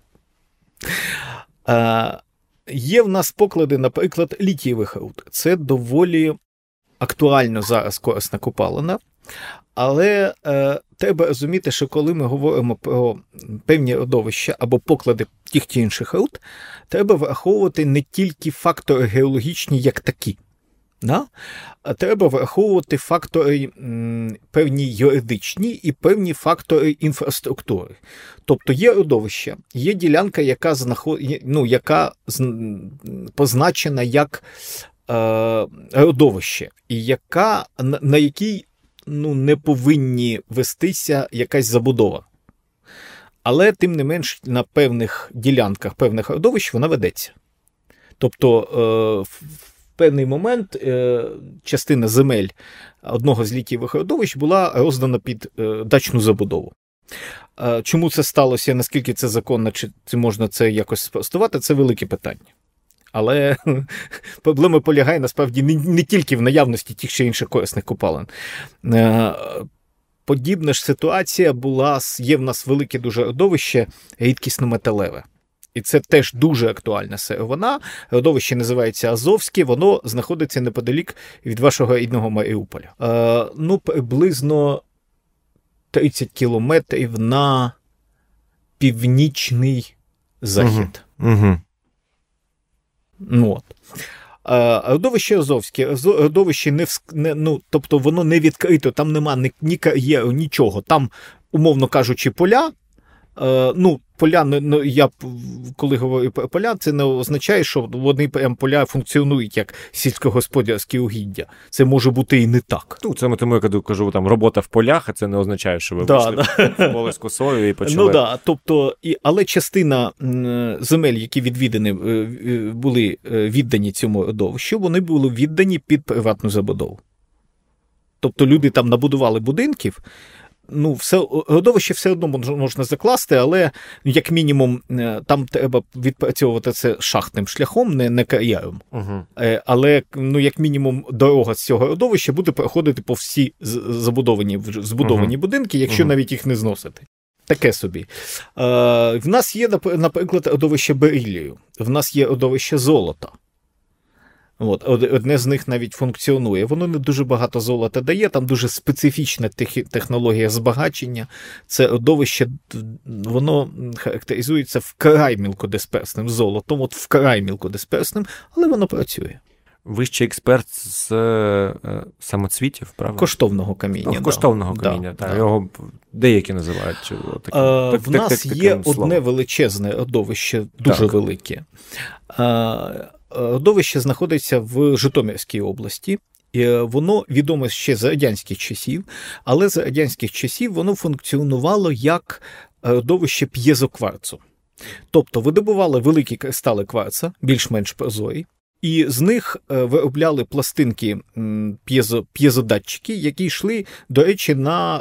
А, є в нас поклади, наприклад, літієвих руд. Це доволі актуально зараз корисна копалина, але е, треба розуміти, що коли ми говоримо про певні родовища або поклади тих чи інших руд, треба враховувати не тільки фактори геологічні як такі, да? А треба враховувати фактори м, певні юридичні і певні фактори інфраструктури. Тобто є родовище, є ділянка, яка, знаход... ну, яка позначена як е, родовище, і яка, на, на якій ну, не повинні вестися якась забудова. Але, тим не менш, на певних ділянках певних родовищ вона ведеться. Тобто, е, в певний момент е, частина земель одного з літієвих родовищ була роздана під е, дачну забудову. Е, чому це сталося, наскільки це законно, чи, чи можна це якось спростувати, це велике питання. Але проблема полягає, насправді, не, не тільки в наявності тих чи інших корисних копалин. Е, подібна ж ситуація була, є в нас велике дуже родовище, рідкісно-металеве. І це теж дуже актуальна сировина. Родовище називається Азовське, воно знаходиться неподалік від вашого рідного Маріуполя. Е, ну, приблизно тридцять кілометрів на північний захід. Угу. Угу. Ну, от. Е, родовище Азовське, родовище не, не, ну, тобто воно не відкрито, там нема ні, ні кар'єру, нічого. Там, умовно кажучи, поля. Е, ну, поля, ну, я коли говорю про поля, це не означає, що вони прям поля функціонують як сільськогосподарські угіддя. Це може бути і не так. Ну, це тому я кажу, там робота в полях, а це не означає, що ви да, вийшли да. в поле з косою і почали. Ну, да, тобто, і, але частина земель, які відвідані, були віддані цьому родовищу, вони були віддані під приватну забудову. Тобто люди там набудували будинків. Ну, все, родовище все одно можна закласти, але, як мінімум, там треба відпрацьовувати це шахтним шляхом, не, не кар'єром. Угу. Але, ну, як мінімум, дорога з цього родовища буде проходити по всі забудовані, збудовані угу. будинки, якщо угу. навіть їх не зносити. Таке собі. Е, в нас є, наприклад, родовище берилію, в нас є родовище золота. От, одне з них навіть функціонує. Воно не дуже багато золота дає, там дуже специфічна технологія збагачення. Це родовище, воно характеризується вкрай мілкодисперсним золотом, от вкрай мілкодисперсним, але воно працює. Ви ще експерт з е, самоцвітів, правда? Коштовного каміння. Ну, коштовного да. каміння, да, так. Да. Його деякі називають. Таким, а, так, в нас так, так, є таким одне словом. величезне родовище, дуже так. велике. А, родовище знаходиться в Житомирській області. І воно відоме ще з радянських часів, але з радянських часів воно функціонувало як родовище п'єзокварцу. Тобто видобували великі кристали кварца, більш-менш прозорі, і з них виробляли пластинки п'єзо, п'єзодатчики, які йшли, до речі, на,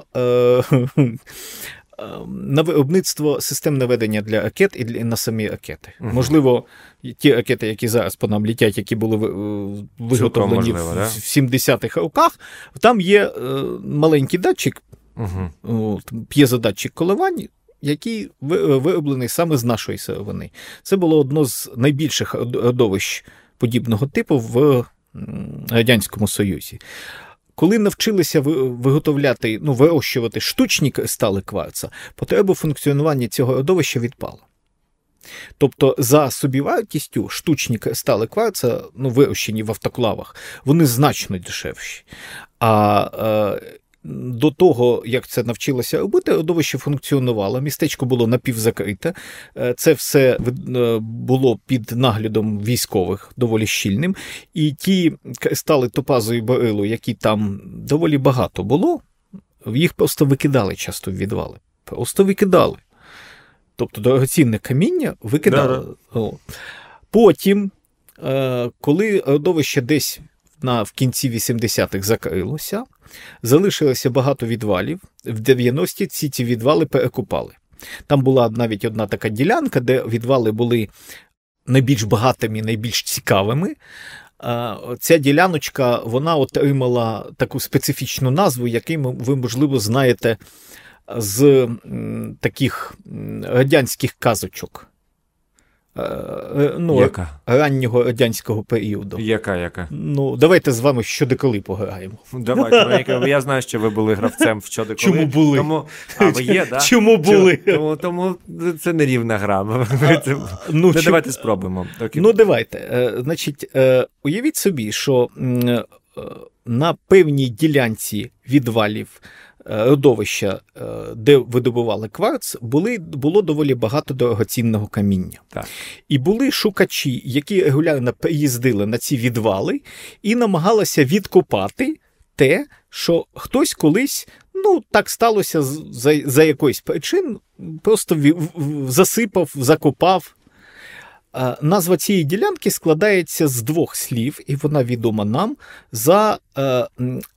на виробництво систем наведення для ракет і на самі ракети. Uh-huh. Можливо, ті ракети, які зараз по нам літять, які були виготовлені можливо, в, да? в сімдесятих роках, там є маленький датчик, uh-huh. п'єзодатчик коливань, який вироблений саме з нашої сировини. Це було одно з найбільших родовищ подібного типу в Радянському Союзі. Коли навчилися виготовляти, ну, вирощувати штучні кристали кварца, потреба функціонування цього родовища відпала. Тобто за собівартістю штучні кристали кварца, ну, вирощені в автоклавах, вони значно дешевші. А е, до того, як це навчилося робити, родовище функціонувало, містечко було напівзакрите, це все було під наглядом військових, доволі щільним, і ті кристали топазу і берилу, які там доволі багато було, їх просто викидали часто в відвали. Просто викидали. Тобто дорогоцінне каміння викидали. Да-да. Потім, коли родовище десь на, в кінці вісімдесятих закрилося, залишилося багато відвалів, в дев'яності ці ці відвали перекопали. Там була навіть одна така ділянка, де відвали були найбільш багатими, найбільш цікавими. Ця діляночка, вона отримала таку специфічну назву, яку ви, можливо, знаєте з таких радянських казочок. Ну, яка? Раннього радянського періоду. Яка, яка? Ну, давайте з вами щодеколи пограємо. Давайте, я знаю, що ви були гравцем в щодеколи. Чому були? Тому, а, ви є, да? Чому були? Тому, тому це не рівна гра. Ну, не, давайте спробуємо. Окей. Ну, давайте. Значить, уявіть собі, що на певній ділянці відвалів родовища, де видобували кварц, були, було доволі багато дорогоцінного каміння. Так. І були шукачі, які регулярно приїздили на ці відвали і намагалися відкопати те, що хтось колись, ну, так сталося за, за якоїсь причин, просто засипав, закопав. Назва цієї ділянки складається з двох слів, і вона відома нам за е,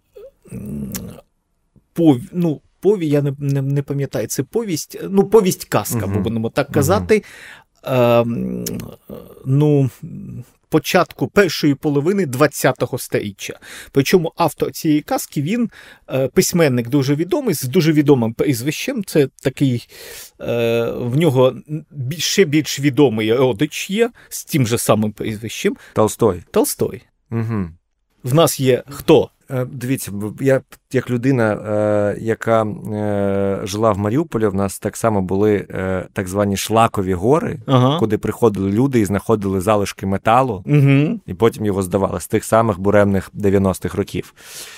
пов, ну, пові, я не, не, не пам'ятаю, це повість, ну, повість-казка, uh-huh. будемо так казати, uh-huh. е, ну, початку першої половини ХХ століття. Причому автор цієї казки, він е, письменник дуже відомий, з дуже відомим прізвищем. Це такий, е, в нього ще більш відомий родич є, з тим же самим прізвищем. Толстой. Толстой. Угу. В нас є хто? Дивіться, я як людина, е, яка е, жила в Маріуполі, в нас так само були е, так звані шлакові гори, ага. куди приходили люди і знаходили залишки металу, угу. і потім його здавали з тих самих буремних дев'яностих років.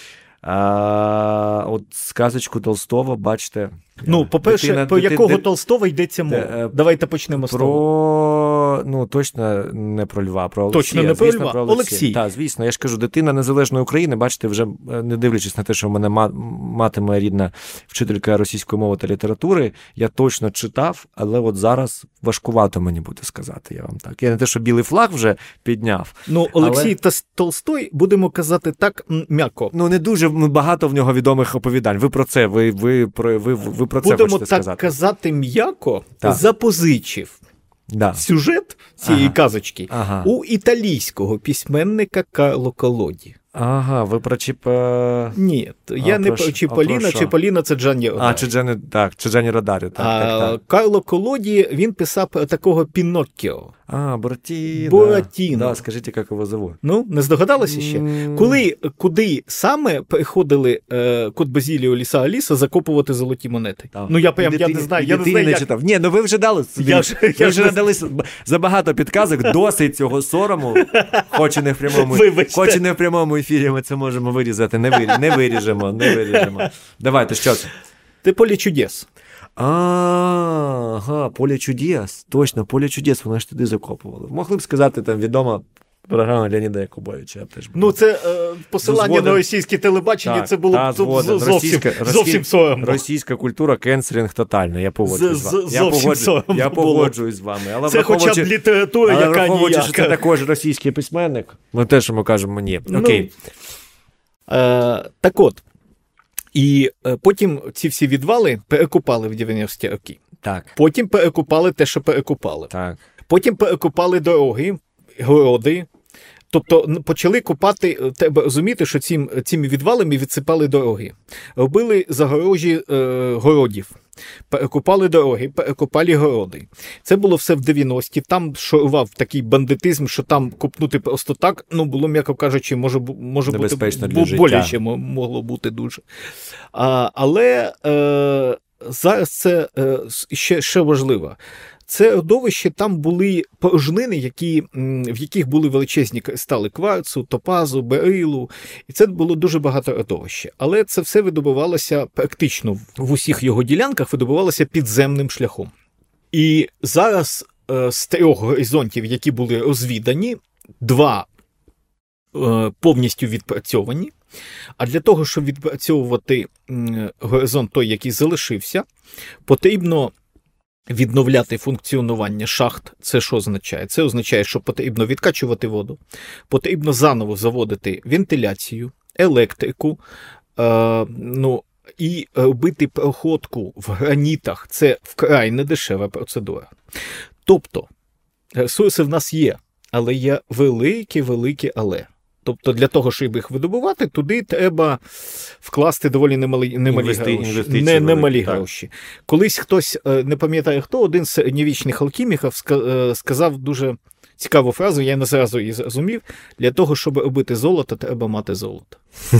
А, от сказочку Толстого, бачите... Ну, по-перше, дитина, про дитина, якого дитина, Толстого йдеться мова? Де, Давайте почнемо з про, того. Ну, точно не про Льва, про Олексія. Точно не про звісно, Льва. Про Олексій. Так, звісно. Я ж кажу, дитина незалежної України, бачите, вже не дивлячись на те, що в мене мати моя рідна вчителька російської мови та літератури, я точно читав, але от зараз важкувато мені буде сказати, я вам так. Я не те, що білий флаг вже підняв. Ну, Олексій але... Толстой, будемо казати так, м'яко. Ну, не дуже багато в нього відомих оповідань. Ви про це, ви, ви, ви, ви, ви про це будемо хочете сказати. Будемо так казати м'яко, так. запозичив да. сюжет цієї ага. казочки ага. у італійського письменника Карло Колоді. Ага, ви про Чіп... Ні, я а, не про Чіполіна, Чіполіна це Джанні Родарі. А, чи Джанні, так, чи Джанні Родарі, так, а, так, так. Карло Колоді, він писав про такого Піноккіо. А, Буратіно. Буратіно. Да, скажіть, як його зовут. Ну, не здогадалися ще? Mm. Коли, куди саме приходили е, Кот Базіліо, Ліса Аліса закопувати золоті монети? Так. Ну, я прям, я не знаю, я не знаю, не як... читав. Ні, ну ви вже дали собі. Я ж, ви я вже надали забагато підказок, досить цього сорому, хоч і не в прямому, хоч і не в прямому ефірі ми це можемо вирізати, не, вирі, не виріжемо, не виріжемо. Давайте, що це? Це «Поле чудес». Ага, «Поле чудес». Точно, «Поле чудес», вони ж туди закопували. Могли б сказати, там відома програма Леоніда Якубовича. Ну, це е, посилання ну, на російське телебачення, так, це було та, зовсім, російська, зовсім соромно. Російська культура кенселінг тотально, я погоджуюсь з вами. Я, погоджу, я погоджуюсь з вами. Але це хоча б література, але яка ніяка. Що це також російський письменник, ми теж йому кажемо ні. Окей. Ну, е, так от, і е, потім ці всі відвали перекопали в дев'яності роки. Так. Потім перекопали те, що перекопали. Так. Потім перекопали дороги, городи. Тобто почали копати, треба розуміти, що цим, цими відвалами відсипали дороги. Робили загорожі е, городів. Перекопали дороги, перекопали городи. Це було все в дев'яності. Там шарував такий бандитизм, що там копнути просто так, ну, було, м'яко кажучи, може, може бути боляче, могло бути дуже. А, але е, зараз це е, ще, ще важливо. Це родовище, там були порожнини, які, в яких були величезні кристали кварцу, топазу, берилу. І це було дуже багато родовища. Але це все видобувалося практично в усіх його ділянках, видобувалося підземним шляхом. І зараз з трьох горизонтів, які були розвідані, два повністю відпрацьовані. А для того, щоб відпрацьовувати горизонт той, який залишився, потрібно відновляти функціонування шахт. Це що означає? Це означає, що потрібно відкачувати воду, потрібно заново заводити вентиляцію, електрику, е, ну, і робити проходку в гранітах. Це вкрай недешева процедура. Тобто, ресурси в нас є, але є великі-великі але. Тобто для того, щоб їх видобувати, туди треба вкласти доволі немалі, немалі Інвести, гроші. Не, немалі гроші. Колись хтось, не пам'ятаю хто, один з середньовічних алхіміків сказав дуже цікаву фразу, я не зразу її зрозумів, для того, щоб робити золото, треба мати золото.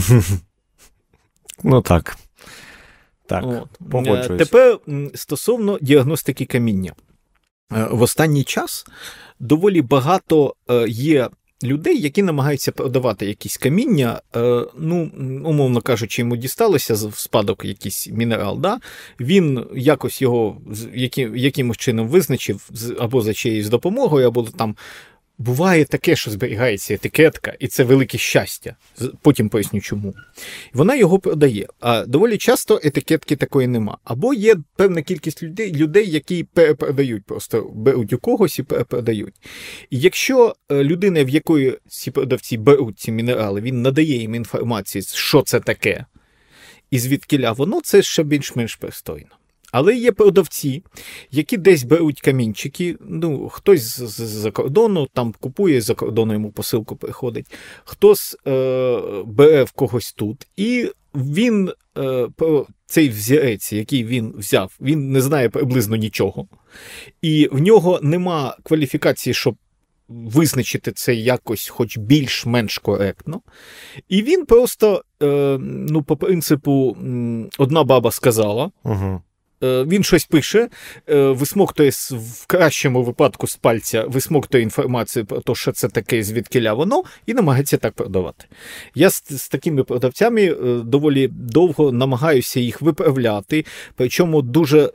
Ну так. Так, погоджуюсь. Тепер стосовно діагностики каміння. В останній час доволі багато є людей, які намагаються продавати якісь каміння, ну, умовно кажучи, йому дісталося в спадок якийсь мінерал, да? Він якось його яким, якимось чином визначив, або за чиєюсь допомогою, або там буває таке, що зберігається етикетка, і це велике щастя. Потім поясню чому. Вона його продає. А доволі часто етикетки такої нема. Або є певна кількість людей, людей які перепродають, просто беруть у когось і перепродають. І якщо людина, в якої ці продавці беруть ці мінерали, він надає їм інформацію, що це таке, і звідкіля воно, це ще більш-менш пристойно. Але є продавці, які десь беруть камінчики, ну, хтось з-за кордону, там купує, за кордону йому посилку приходить, хтось е, бере в когось тут, і він, е, про цей взірець, який він взяв, він не знає приблизно нічого, і в нього нема кваліфікації, щоб визначити це якось хоч більш-менш коректно, і він просто, е, ну, по принципу, одна баба сказала, угу. Він щось пише, висмоктує в кращому випадку з пальця, висмоктує інформацію про те, що це таке, звідкіля воно, і намагається так продавати. Я з, з такими продавцями доволі довго намагаюся їх виправляти, причому дуже,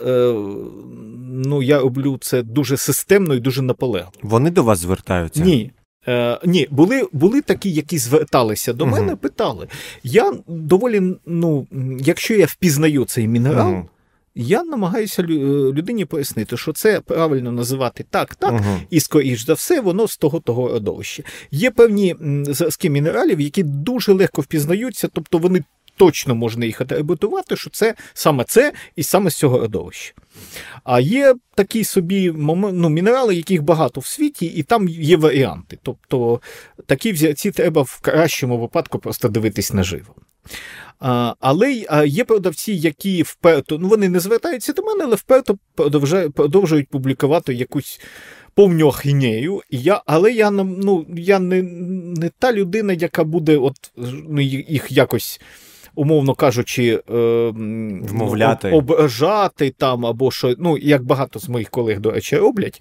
ну, я роблю це дуже системно і дуже наполегливо. Вони до вас звертаються? Ні. Е, ні, були, були такі, які зверталися до uh-huh. мене, питали. Я доволі, ну, якщо я впізнаю цей мінерал, uh-huh. я намагаюся людині пояснити, що це правильно називати так, так, uh-huh. і, скоріш за все, воно з того-того родовища. Є певні зразки мінералів, які дуже легко впізнаються, тобто вони точно можна їх атрибутувати, що це саме це і саме з цього родовища. А є такі собі ну, мінерали, яких багато в світі, і там є варіанти. Тобто такі взірці треба в кращому випадку просто дивитись наживо. А, але є продавці, які вперто, ну вони не звертаються до мене, але вперто продовжують, продовжують публікувати якусь повню ахінею. І я, але я, ну, я не, не та людина, яка буде от, ну, їх якось, умовно кажучи, е, вмовляти, об, ображати там, або що, ну, як багато з моїх колег, до речі, роблять.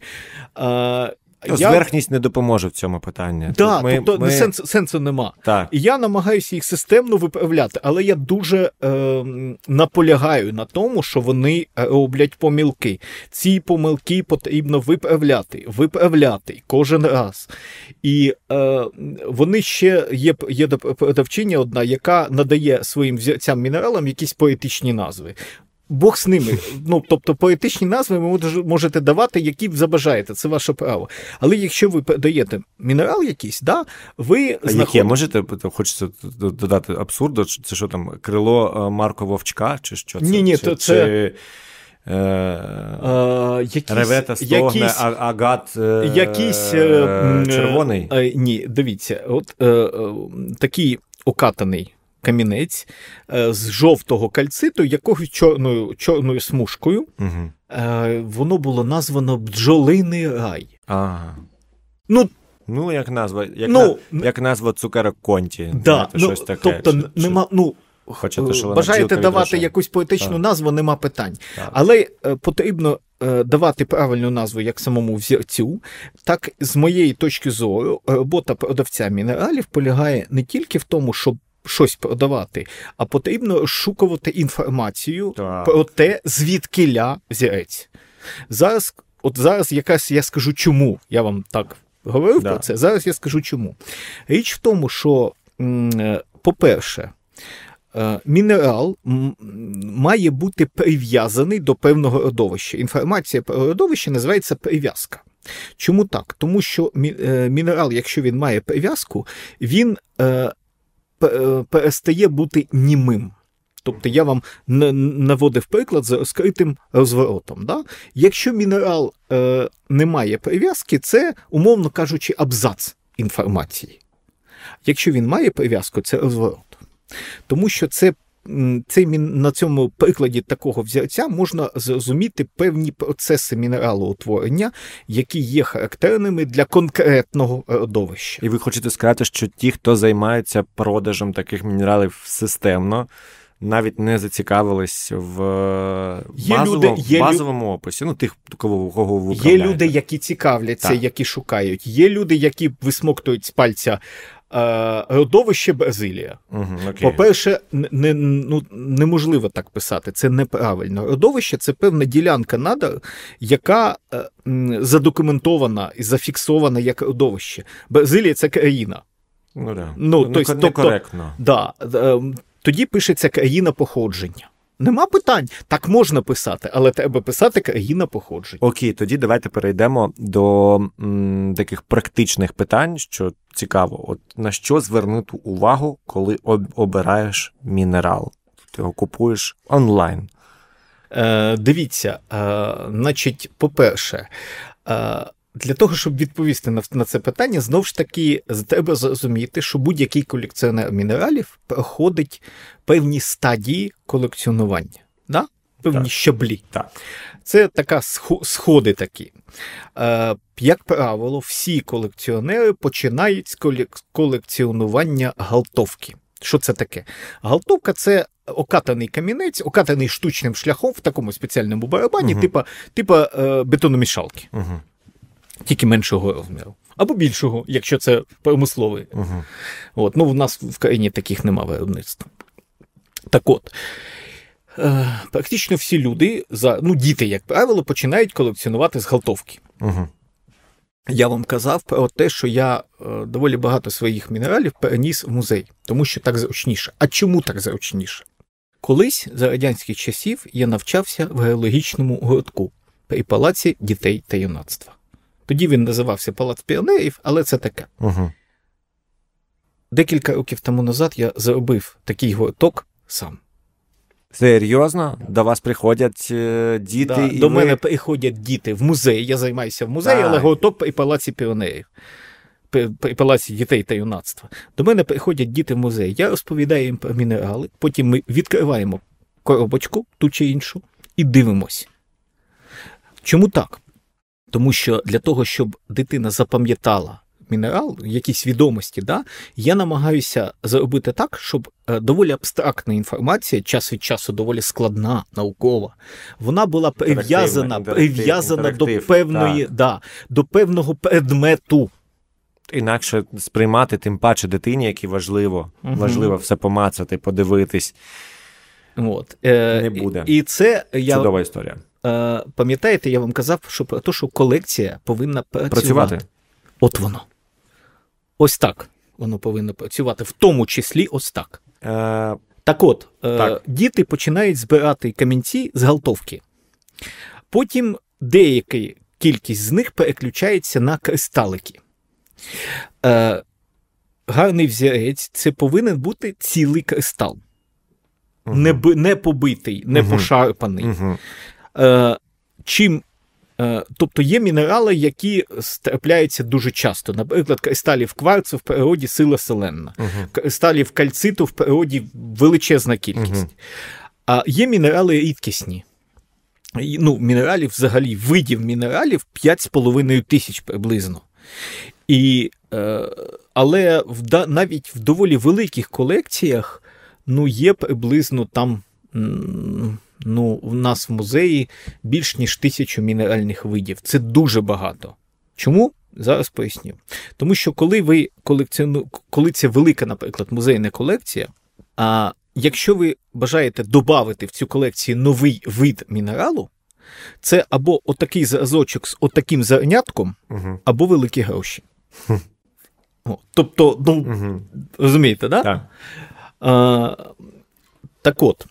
Е, Я... Зверхність не допоможе в цьому питанні. Так, ми, тобто ми... сенсу, сенсу нема. Так. І я намагаюся їх системно виправляти, але я дуже е, наполягаю на тому, що вони роблять помилки. Ці помилки потрібно виправляти, виправляти кожен раз. І е, вони ще є, є продавчиня одна, яка надає своїм взірцям мінералам якісь поетичні назви. Бог з ними. Ну, тобто поетичні назви ви можете давати, які забажаєте, це ваше право. Але якщо ви даєте мінерал якийсь, да, ви а знаходите... яке? Можете, хочеться додати абсурду, це що там, крило Марко Вовчка, чи що це? Ні-ні, то чи... це... Е... А, якісь, Ревета стогне, якісь, а, агат е... якийсь, е... червоний? Е... Ні, дивіться, от е... Е... такий окатаний камінець з жовтого кальциту, якогось чорною, чорною смужкою. Угу. Воно було названо «Бджолиний рай». Ага. Ну, ну як назва, як, ну, на, як назва цукерок Конті. Да, знаєте, ну, щось таке. Тобто, чи, нема, ну, хочете, що бажаєте давати якусь поетичну так. назву, нема питань. Так. Але е, потрібно е, давати правильну назву як самому взірцю, так, з моєї точки зору, робота продавця мінералів полягає не тільки в тому, щоб щось продавати, а потрібно розшукувати інформацію так. про те, звідкиля взірець. Зараз, от зараз якась я скажу чому, я вам так говорив да. про це, зараз я скажу чому. Річ в тому, що, по-перше, мінерал має бути прив'язаний до певного родовища. Інформація про родовище називається прив'язка. Чому так? Тому що мінерал, якщо він має прив'язку, він перестає бути німим. Тобто я вам наводив приклад з розкритим розворотом. Да? Якщо мінерал е, не має прив'язки, це, умовно кажучи, абзац інформації. Якщо він має прив'язку, це розворот. Тому що це, це, на цьому прикладі такого взірця можна зрозуміти певні процеси мінералоутворення, які є характерними для конкретного родовища. І ви хочете сказати, що ті, хто займається продажем таких мінералів системно, навіть не зацікавились в базовому, є базовому лю... описі, ну, тих, кого, кого ви управляєте. Є люди, які цікавляться, так. які шукають. Є люди, які висмоктують з пальця е, родовище Бразилія. Угу, По-перше, не, ну, неможливо так писати, це неправильно. Родовище – це певна ділянка надр, яка е, задокументована і зафіксована як родовище. Бразилія – це країна. Ну, да. ну, ну, тобто, некоректно. Да, е, тоді пишеться країна походження. Нема питань. Так можна писати, але треба писати країна походження. Окей, тоді давайте перейдемо до м, таких практичних питань, що цікаво. От на що звернути увагу, коли об, обираєш мінерал? Ти його купуєш онлайн. Е, дивіться, е, значить, по-перше, е, для того, щоб відповісти на, на це питання, знову ж таки, треба зрозуміти, що будь-який колекціонер мінералів проходить певні стадії колекціонування, да? Певні так. щаблі. Так. Це така сходи такі. Е, як правило, всі колекціонери починають з колекціонування галтовки. Що це таке? Галтовка – це окатаний камінець, окатаний штучним шляхом в такому спеціальному барабані, угу. типа, типа е, бетономішалки. Угу. Тільки меншого розміру. Або більшого, якщо це промисловий. Угу. От, ну, в нас в країні таких нема виробництва. Так от, е, практично всі люди, за, ну, діти, як правило, починають колекціонувати з галтовки. Угу. Я вам казав про те, що я е, доволі багато своїх мінералів переніс в музей, тому що так зручніше. А чому так зручніше? Колись, за радянських часів, я навчався в геологічному городку при Палаці дітей та юнацтва. Тоді він називався Палац піонерів, але це таке. Угу. Декілька років тому назад я зробив такий гурток сам. Серйозно? До вас приходять е, діти? Да, і до ви... мене приходять діти в музей. Я займаюся в музеї, так. але гурток при Палаці піонерів. При, при Палаці дітей та юнацтва. До мене приходять діти в музей. Я розповідаю їм про мінерали. Потім ми відкриваємо коробочку, ту чи іншу, і дивимось. Чому так? Тому що для того, щоб дитина запам'ятала мінерал, якісь відомості, да, я намагаюся зробити так, щоб доволі абстрактна інформація, час від часу доволі складна, наукова, вона була прив'язана, прив'язана до певної, да, до певного предмету. Інакше сприймати, тим паче дитині, якій важливо, угу. важливо все помацати, подивитись, От. Е, не буде. І це я... Чудова історія. Пам'ятаєте, я вам казав, що про те, що колекція повинна працювати. Працювати. От воно. Ось так воно повинно працювати, в тому числі ось так. Е... Так от, так. діти починають збирати камінці з галтовки. Потім деяка кількість з них переключається на кристалики. Е, гарний взірець – це повинен бути цілий кристал. Угу. Не, не побитий, не угу. пошарпаний. Угу. Е, чим, е, тобто є мінерали, які трапляються дуже часто. Наприклад, кристалів кварцу в природі сила селенна. Угу. Кристалів кальциту в природі величезна кількість. Угу. А є мінерали рідкісні. Ну, мінералів взагалі, видів мінералів п'ять з половиною тисяч приблизно. І, е, але в, навіть в доволі великих колекціях ну, є приблизно там, ну, у нас в музеї більш ніж тисячу мінеральних видів. Це дуже багато. Чому? Зараз поясню. Тому що коли ви колекціону... коли це велика, наприклад, музейна колекція, а якщо ви бажаєте додати в цю колекцію новий вид мінералу, це або отакий зразочок з отаким зернятком, угу. або великі гроші. О, тобто, ну, угу. розумієте, да? Так? А, Так от,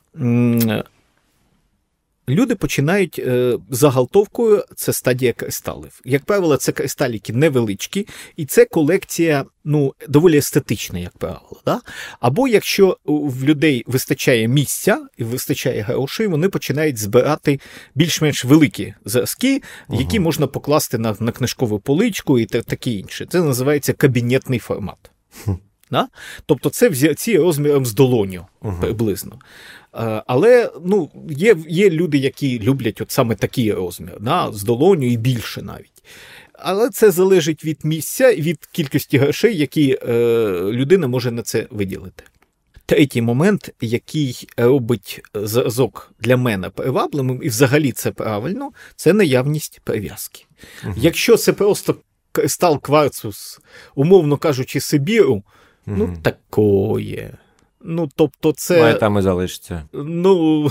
люди починають е, загалтовкою, це стадія кристалів. Як правило, це кристаліки невеличкі, і це колекція, ну, доволі естетична, як правило. Да? Або якщо в людей вистачає місця і вистачає грошей, вони починають збирати більш-менш великі зразки, ага. які можна покласти на, на книжкову поличку і таке інше. Це називається кабінетний формат. Хм. Да? Тобто це взірці розміром з долоню, ага. приблизно. Але ну, є, є люди, які люблять от саме такий розмір, да, з долоню і більше навіть. Але це залежить від місця і від кількості грошей, які е, людина може на це виділити. Третій момент, який робить зразок для мене привабливим, і взагалі це правильно, це наявність прив'язки. Угу. Якщо це просто кристал кварцу з, умовно кажучи, Сибіру, угу. ну, такое... Ну, тобто це... Має там і залишиться. Ну,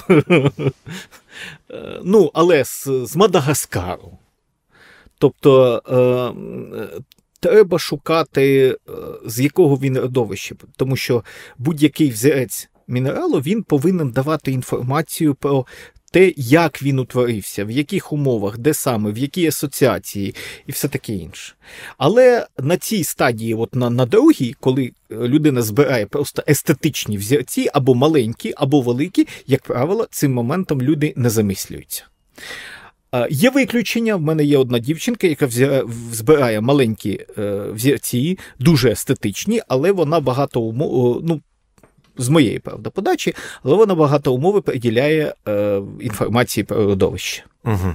ну але з, з Мадагаскару. Тобто е, треба шукати, з якого він родовища. Тому що будь-який взірець мінералу, він повинен давати інформацію про те, як він утворився, в яких умовах, де саме, в якій асоціації і все таке інше. Але на цій стадії, от на, на другій, коли людина збирає просто естетичні взірці, або маленькі, або великі, як правило, цим моментом люди не замислюються. Є виключення, в мене є одна дівчинка, яка збирає маленькі взірці, дуже естетичні, але вона багато умов, ну, з моєї, правда, подачі, але вона багато умови приділяє е, інформації про родовище. Угу.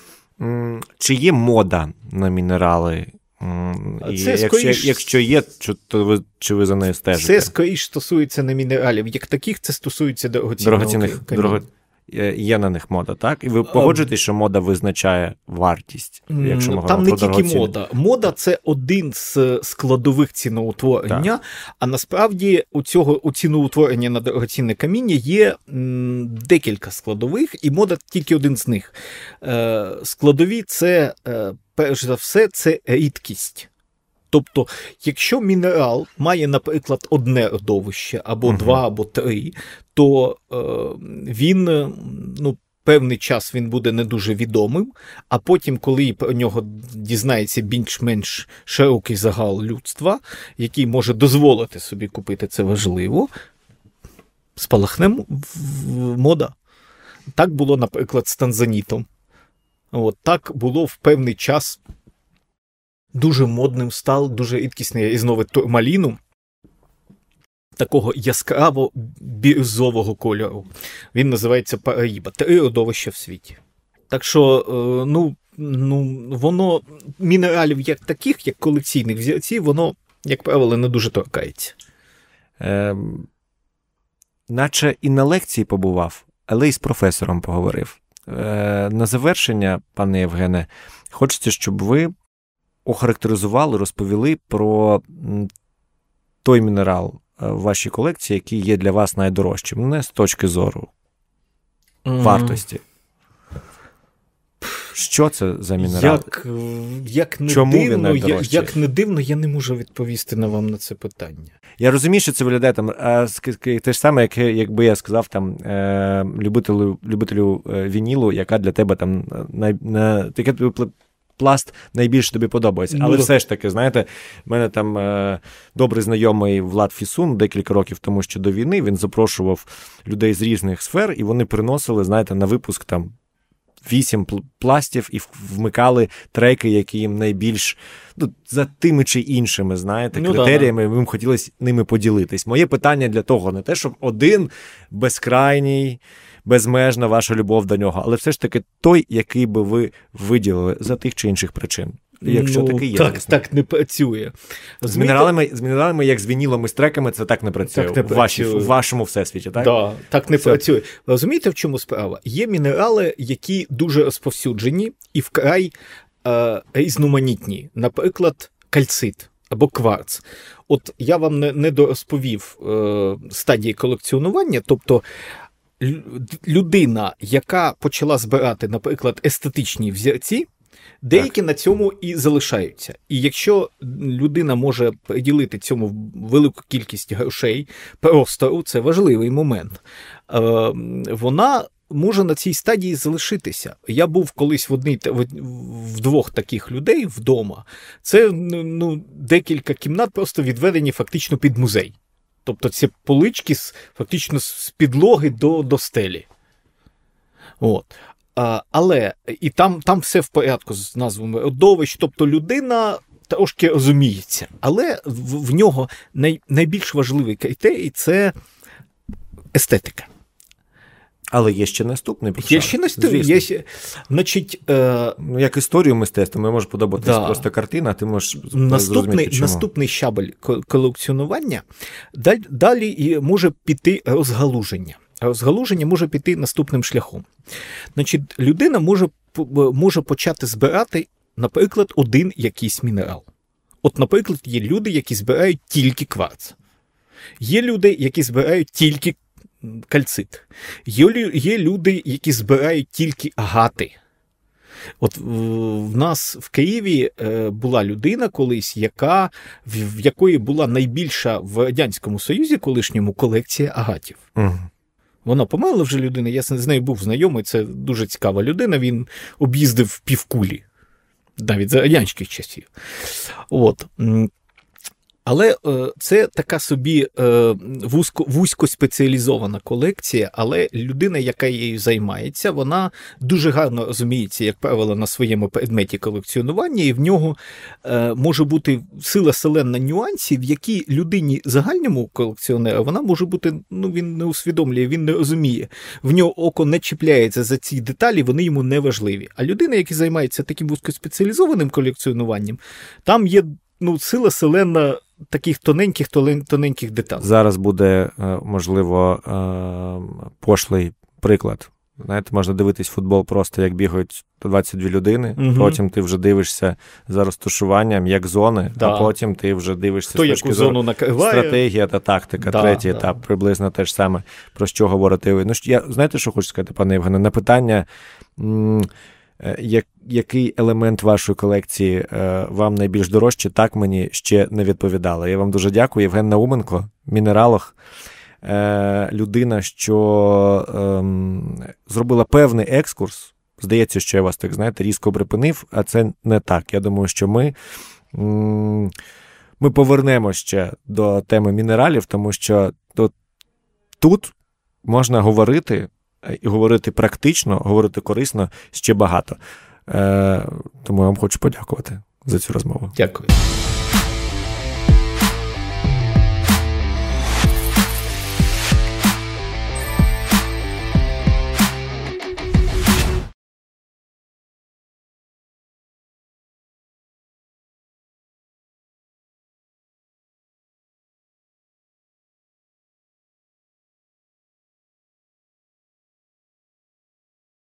Чи є мода на мінерали? І це якщо, скоріш... якщо є, чи, то ви, чи ви за нею стежите? Це скоріш стосується не мінералів, як таких, це стосується дорогоцінних камінь. Є на них мода, так? І ви погоджуєтесь, що мода визначає вартість, якщо ми Там говоримо про не тільки мода. Мода – це один з складових ціноутворення, так. а насправді у цього у ціноутворення на дорогоцінне каміння є м, декілька складових, і мода тільки один з них. Е, складові – це, е, перш за все, це рідкість. Тобто, якщо мінерал має, наприклад, одне родовище, або uh-huh. два, або три, то е, він, ну, певний час він буде не дуже відомим, а потім, коли про нього дізнається більш-менш широкий загал людства, який може дозволити собі купити це важливо, спалахне мода. Так було, наприклад, з танзанітом. От, так було в певний час. Дуже модним став, дуже рідкісний різновид турмаліну, такого яскраво бірюзового кольору. Він називається Параїба. Три родовища в світі. Так що, ну, ну, воно, мінералів як таких, як колекційних взірців, воно, як правило, не дуже торкається. Е, наче і на лекції побував, але і з професором поговорив. Е, на завершення, пане Євгене, хочеться, щоб ви охарактеризували, розповіли про той мінерал в вашій колекції, який є для вас найдорожчим, не з точки зору mm. вартості. Що це за мінерал? Як, як, не Чому дивно, він найдорожчий? Як не дивно, я не можу відповісти на вам на це питання. Я розумію, що це виглядає там, те ж саме, як, якби я сказав там, любителю, любителю вінілу, яка для тебе там, на, на, таке пласт найбільше тобі подобається. Але ну, все ж таки, знаєте, в мене там е, добрий знайомий Влад Фісун декілька років тому, що до війни, він запрошував людей з різних сфер, і вони приносили, знаєте, на випуск там вісім пластів і вмикали треки, які їм найбільш, ну, за тими чи іншими, знаєте, ну, критеріями, да. їм хотілося ними поділитись. Моє питання для того, не те, щоб один безкрайній, безмежна ваша любов до нього, але все ж таки той, який би ви виділили за тих чи інших причин. Якщо ну, таки є. Так, так не працює. З мінералами, з мінералами, як з вінілом і з треками, це так не працює. Так не працює. В, вашій, в вашому всесвіті, так? Да, так не це... працює. Ви розумієте, в чому справа? Є мінерали, які дуже розповсюджені і вкрай е, різноманітні. Наприклад, кальцит або кварц. От я вам не, не дорозповів е, стадії колекціонування, тобто людина, яка почала збирати, наприклад, естетичні взірці, Деякі так. на цьому і залишаються. І якщо людина може приділити цьому велику кількість грошей, простору, це важливий момент, вона може на цій стадії залишитися. Я був колись в одній, в двох таких людей вдома. Це ну, декілька кімнат просто відведені фактично під музей. Тобто це полички з, фактично з підлоги до, до стелі. От. А, але і там, там все в порядку з назвами родовищ, тобто людина трошки розуміється. Але в, в нього най, найбільш важливий критерій – це естетика. Але є ще наступний. Є ще наступний. Є ще, значить, е... ну, як історію мистецтва, мені може подобатися да. просто картина, а ти можеш наступний, зрозуміти, чому. Наступний щабель колекціонування, далі може піти розгалуження. Розгалуження може піти наступним шляхом. Значить, людина може, може почати збирати, наприклад, один якийсь мінерал. От, наприклад, є люди, які збирають тільки кварц. Є люди, які збирають тільки кальцит. Є, є люди, які збирають тільки агати. От в нас в Києві була людина колись, яка, в якої була найбільша в Радянському Союзі колишньому колекція агатів. Угу. Вона померла вже людина, я з нею був знайомий, це дуже цікава людина, він об'їздив півкулі, навіть за радянських часів. От. Але е, це така собі е, вузько, вузько спеціалізована колекція, але людина, яка її займається, вона дуже гарно розуміється, як правило, на своєму предметі колекціонування, і в нього е, може бути сила селена нюансів, які людині загальному колекціонеру, вона може бути, ну він не усвідомлює, він не розуміє. В нього око не чіпляється за ці деталі, вони йому не важливі. А людина, яка займається таким вузькоспеціалізованим колекціонуванням, там є ну, сила селена таких тоненьких, тоненьких деталей. Зараз буде, можливо, пошлий приклад. Знаєте, можна дивитись футбол просто, як бігають двадцять дві людини, угу. Потім ти вже дивишся за розташуванням, як зони, да. А потім ти вже дивишся хто яку зону накриває. Стратегія та тактика, да, третій да. етап, приблизно те ж саме, про що говорити ви. Ну, я, знаєте, що хочу сказати, пане Євгене? На питання, м- як, який елемент вашої колекції е, вам найбільш дорожче, так мені ще не відповідали. Я вам дуже дякую. Євген Науменко, мінералог, е, людина, що е, зробила певний екскурс. Здається, що я вас, так знаєте, різко припинив, а це не так. Я думаю, що ми, м, ми повернемо ще до теми мінералів, тому що тут, тут можна говорити, і говорити практично, говорити корисно ще багато. Е, тому я вам хочу подякувати за цю розмову. Дякую.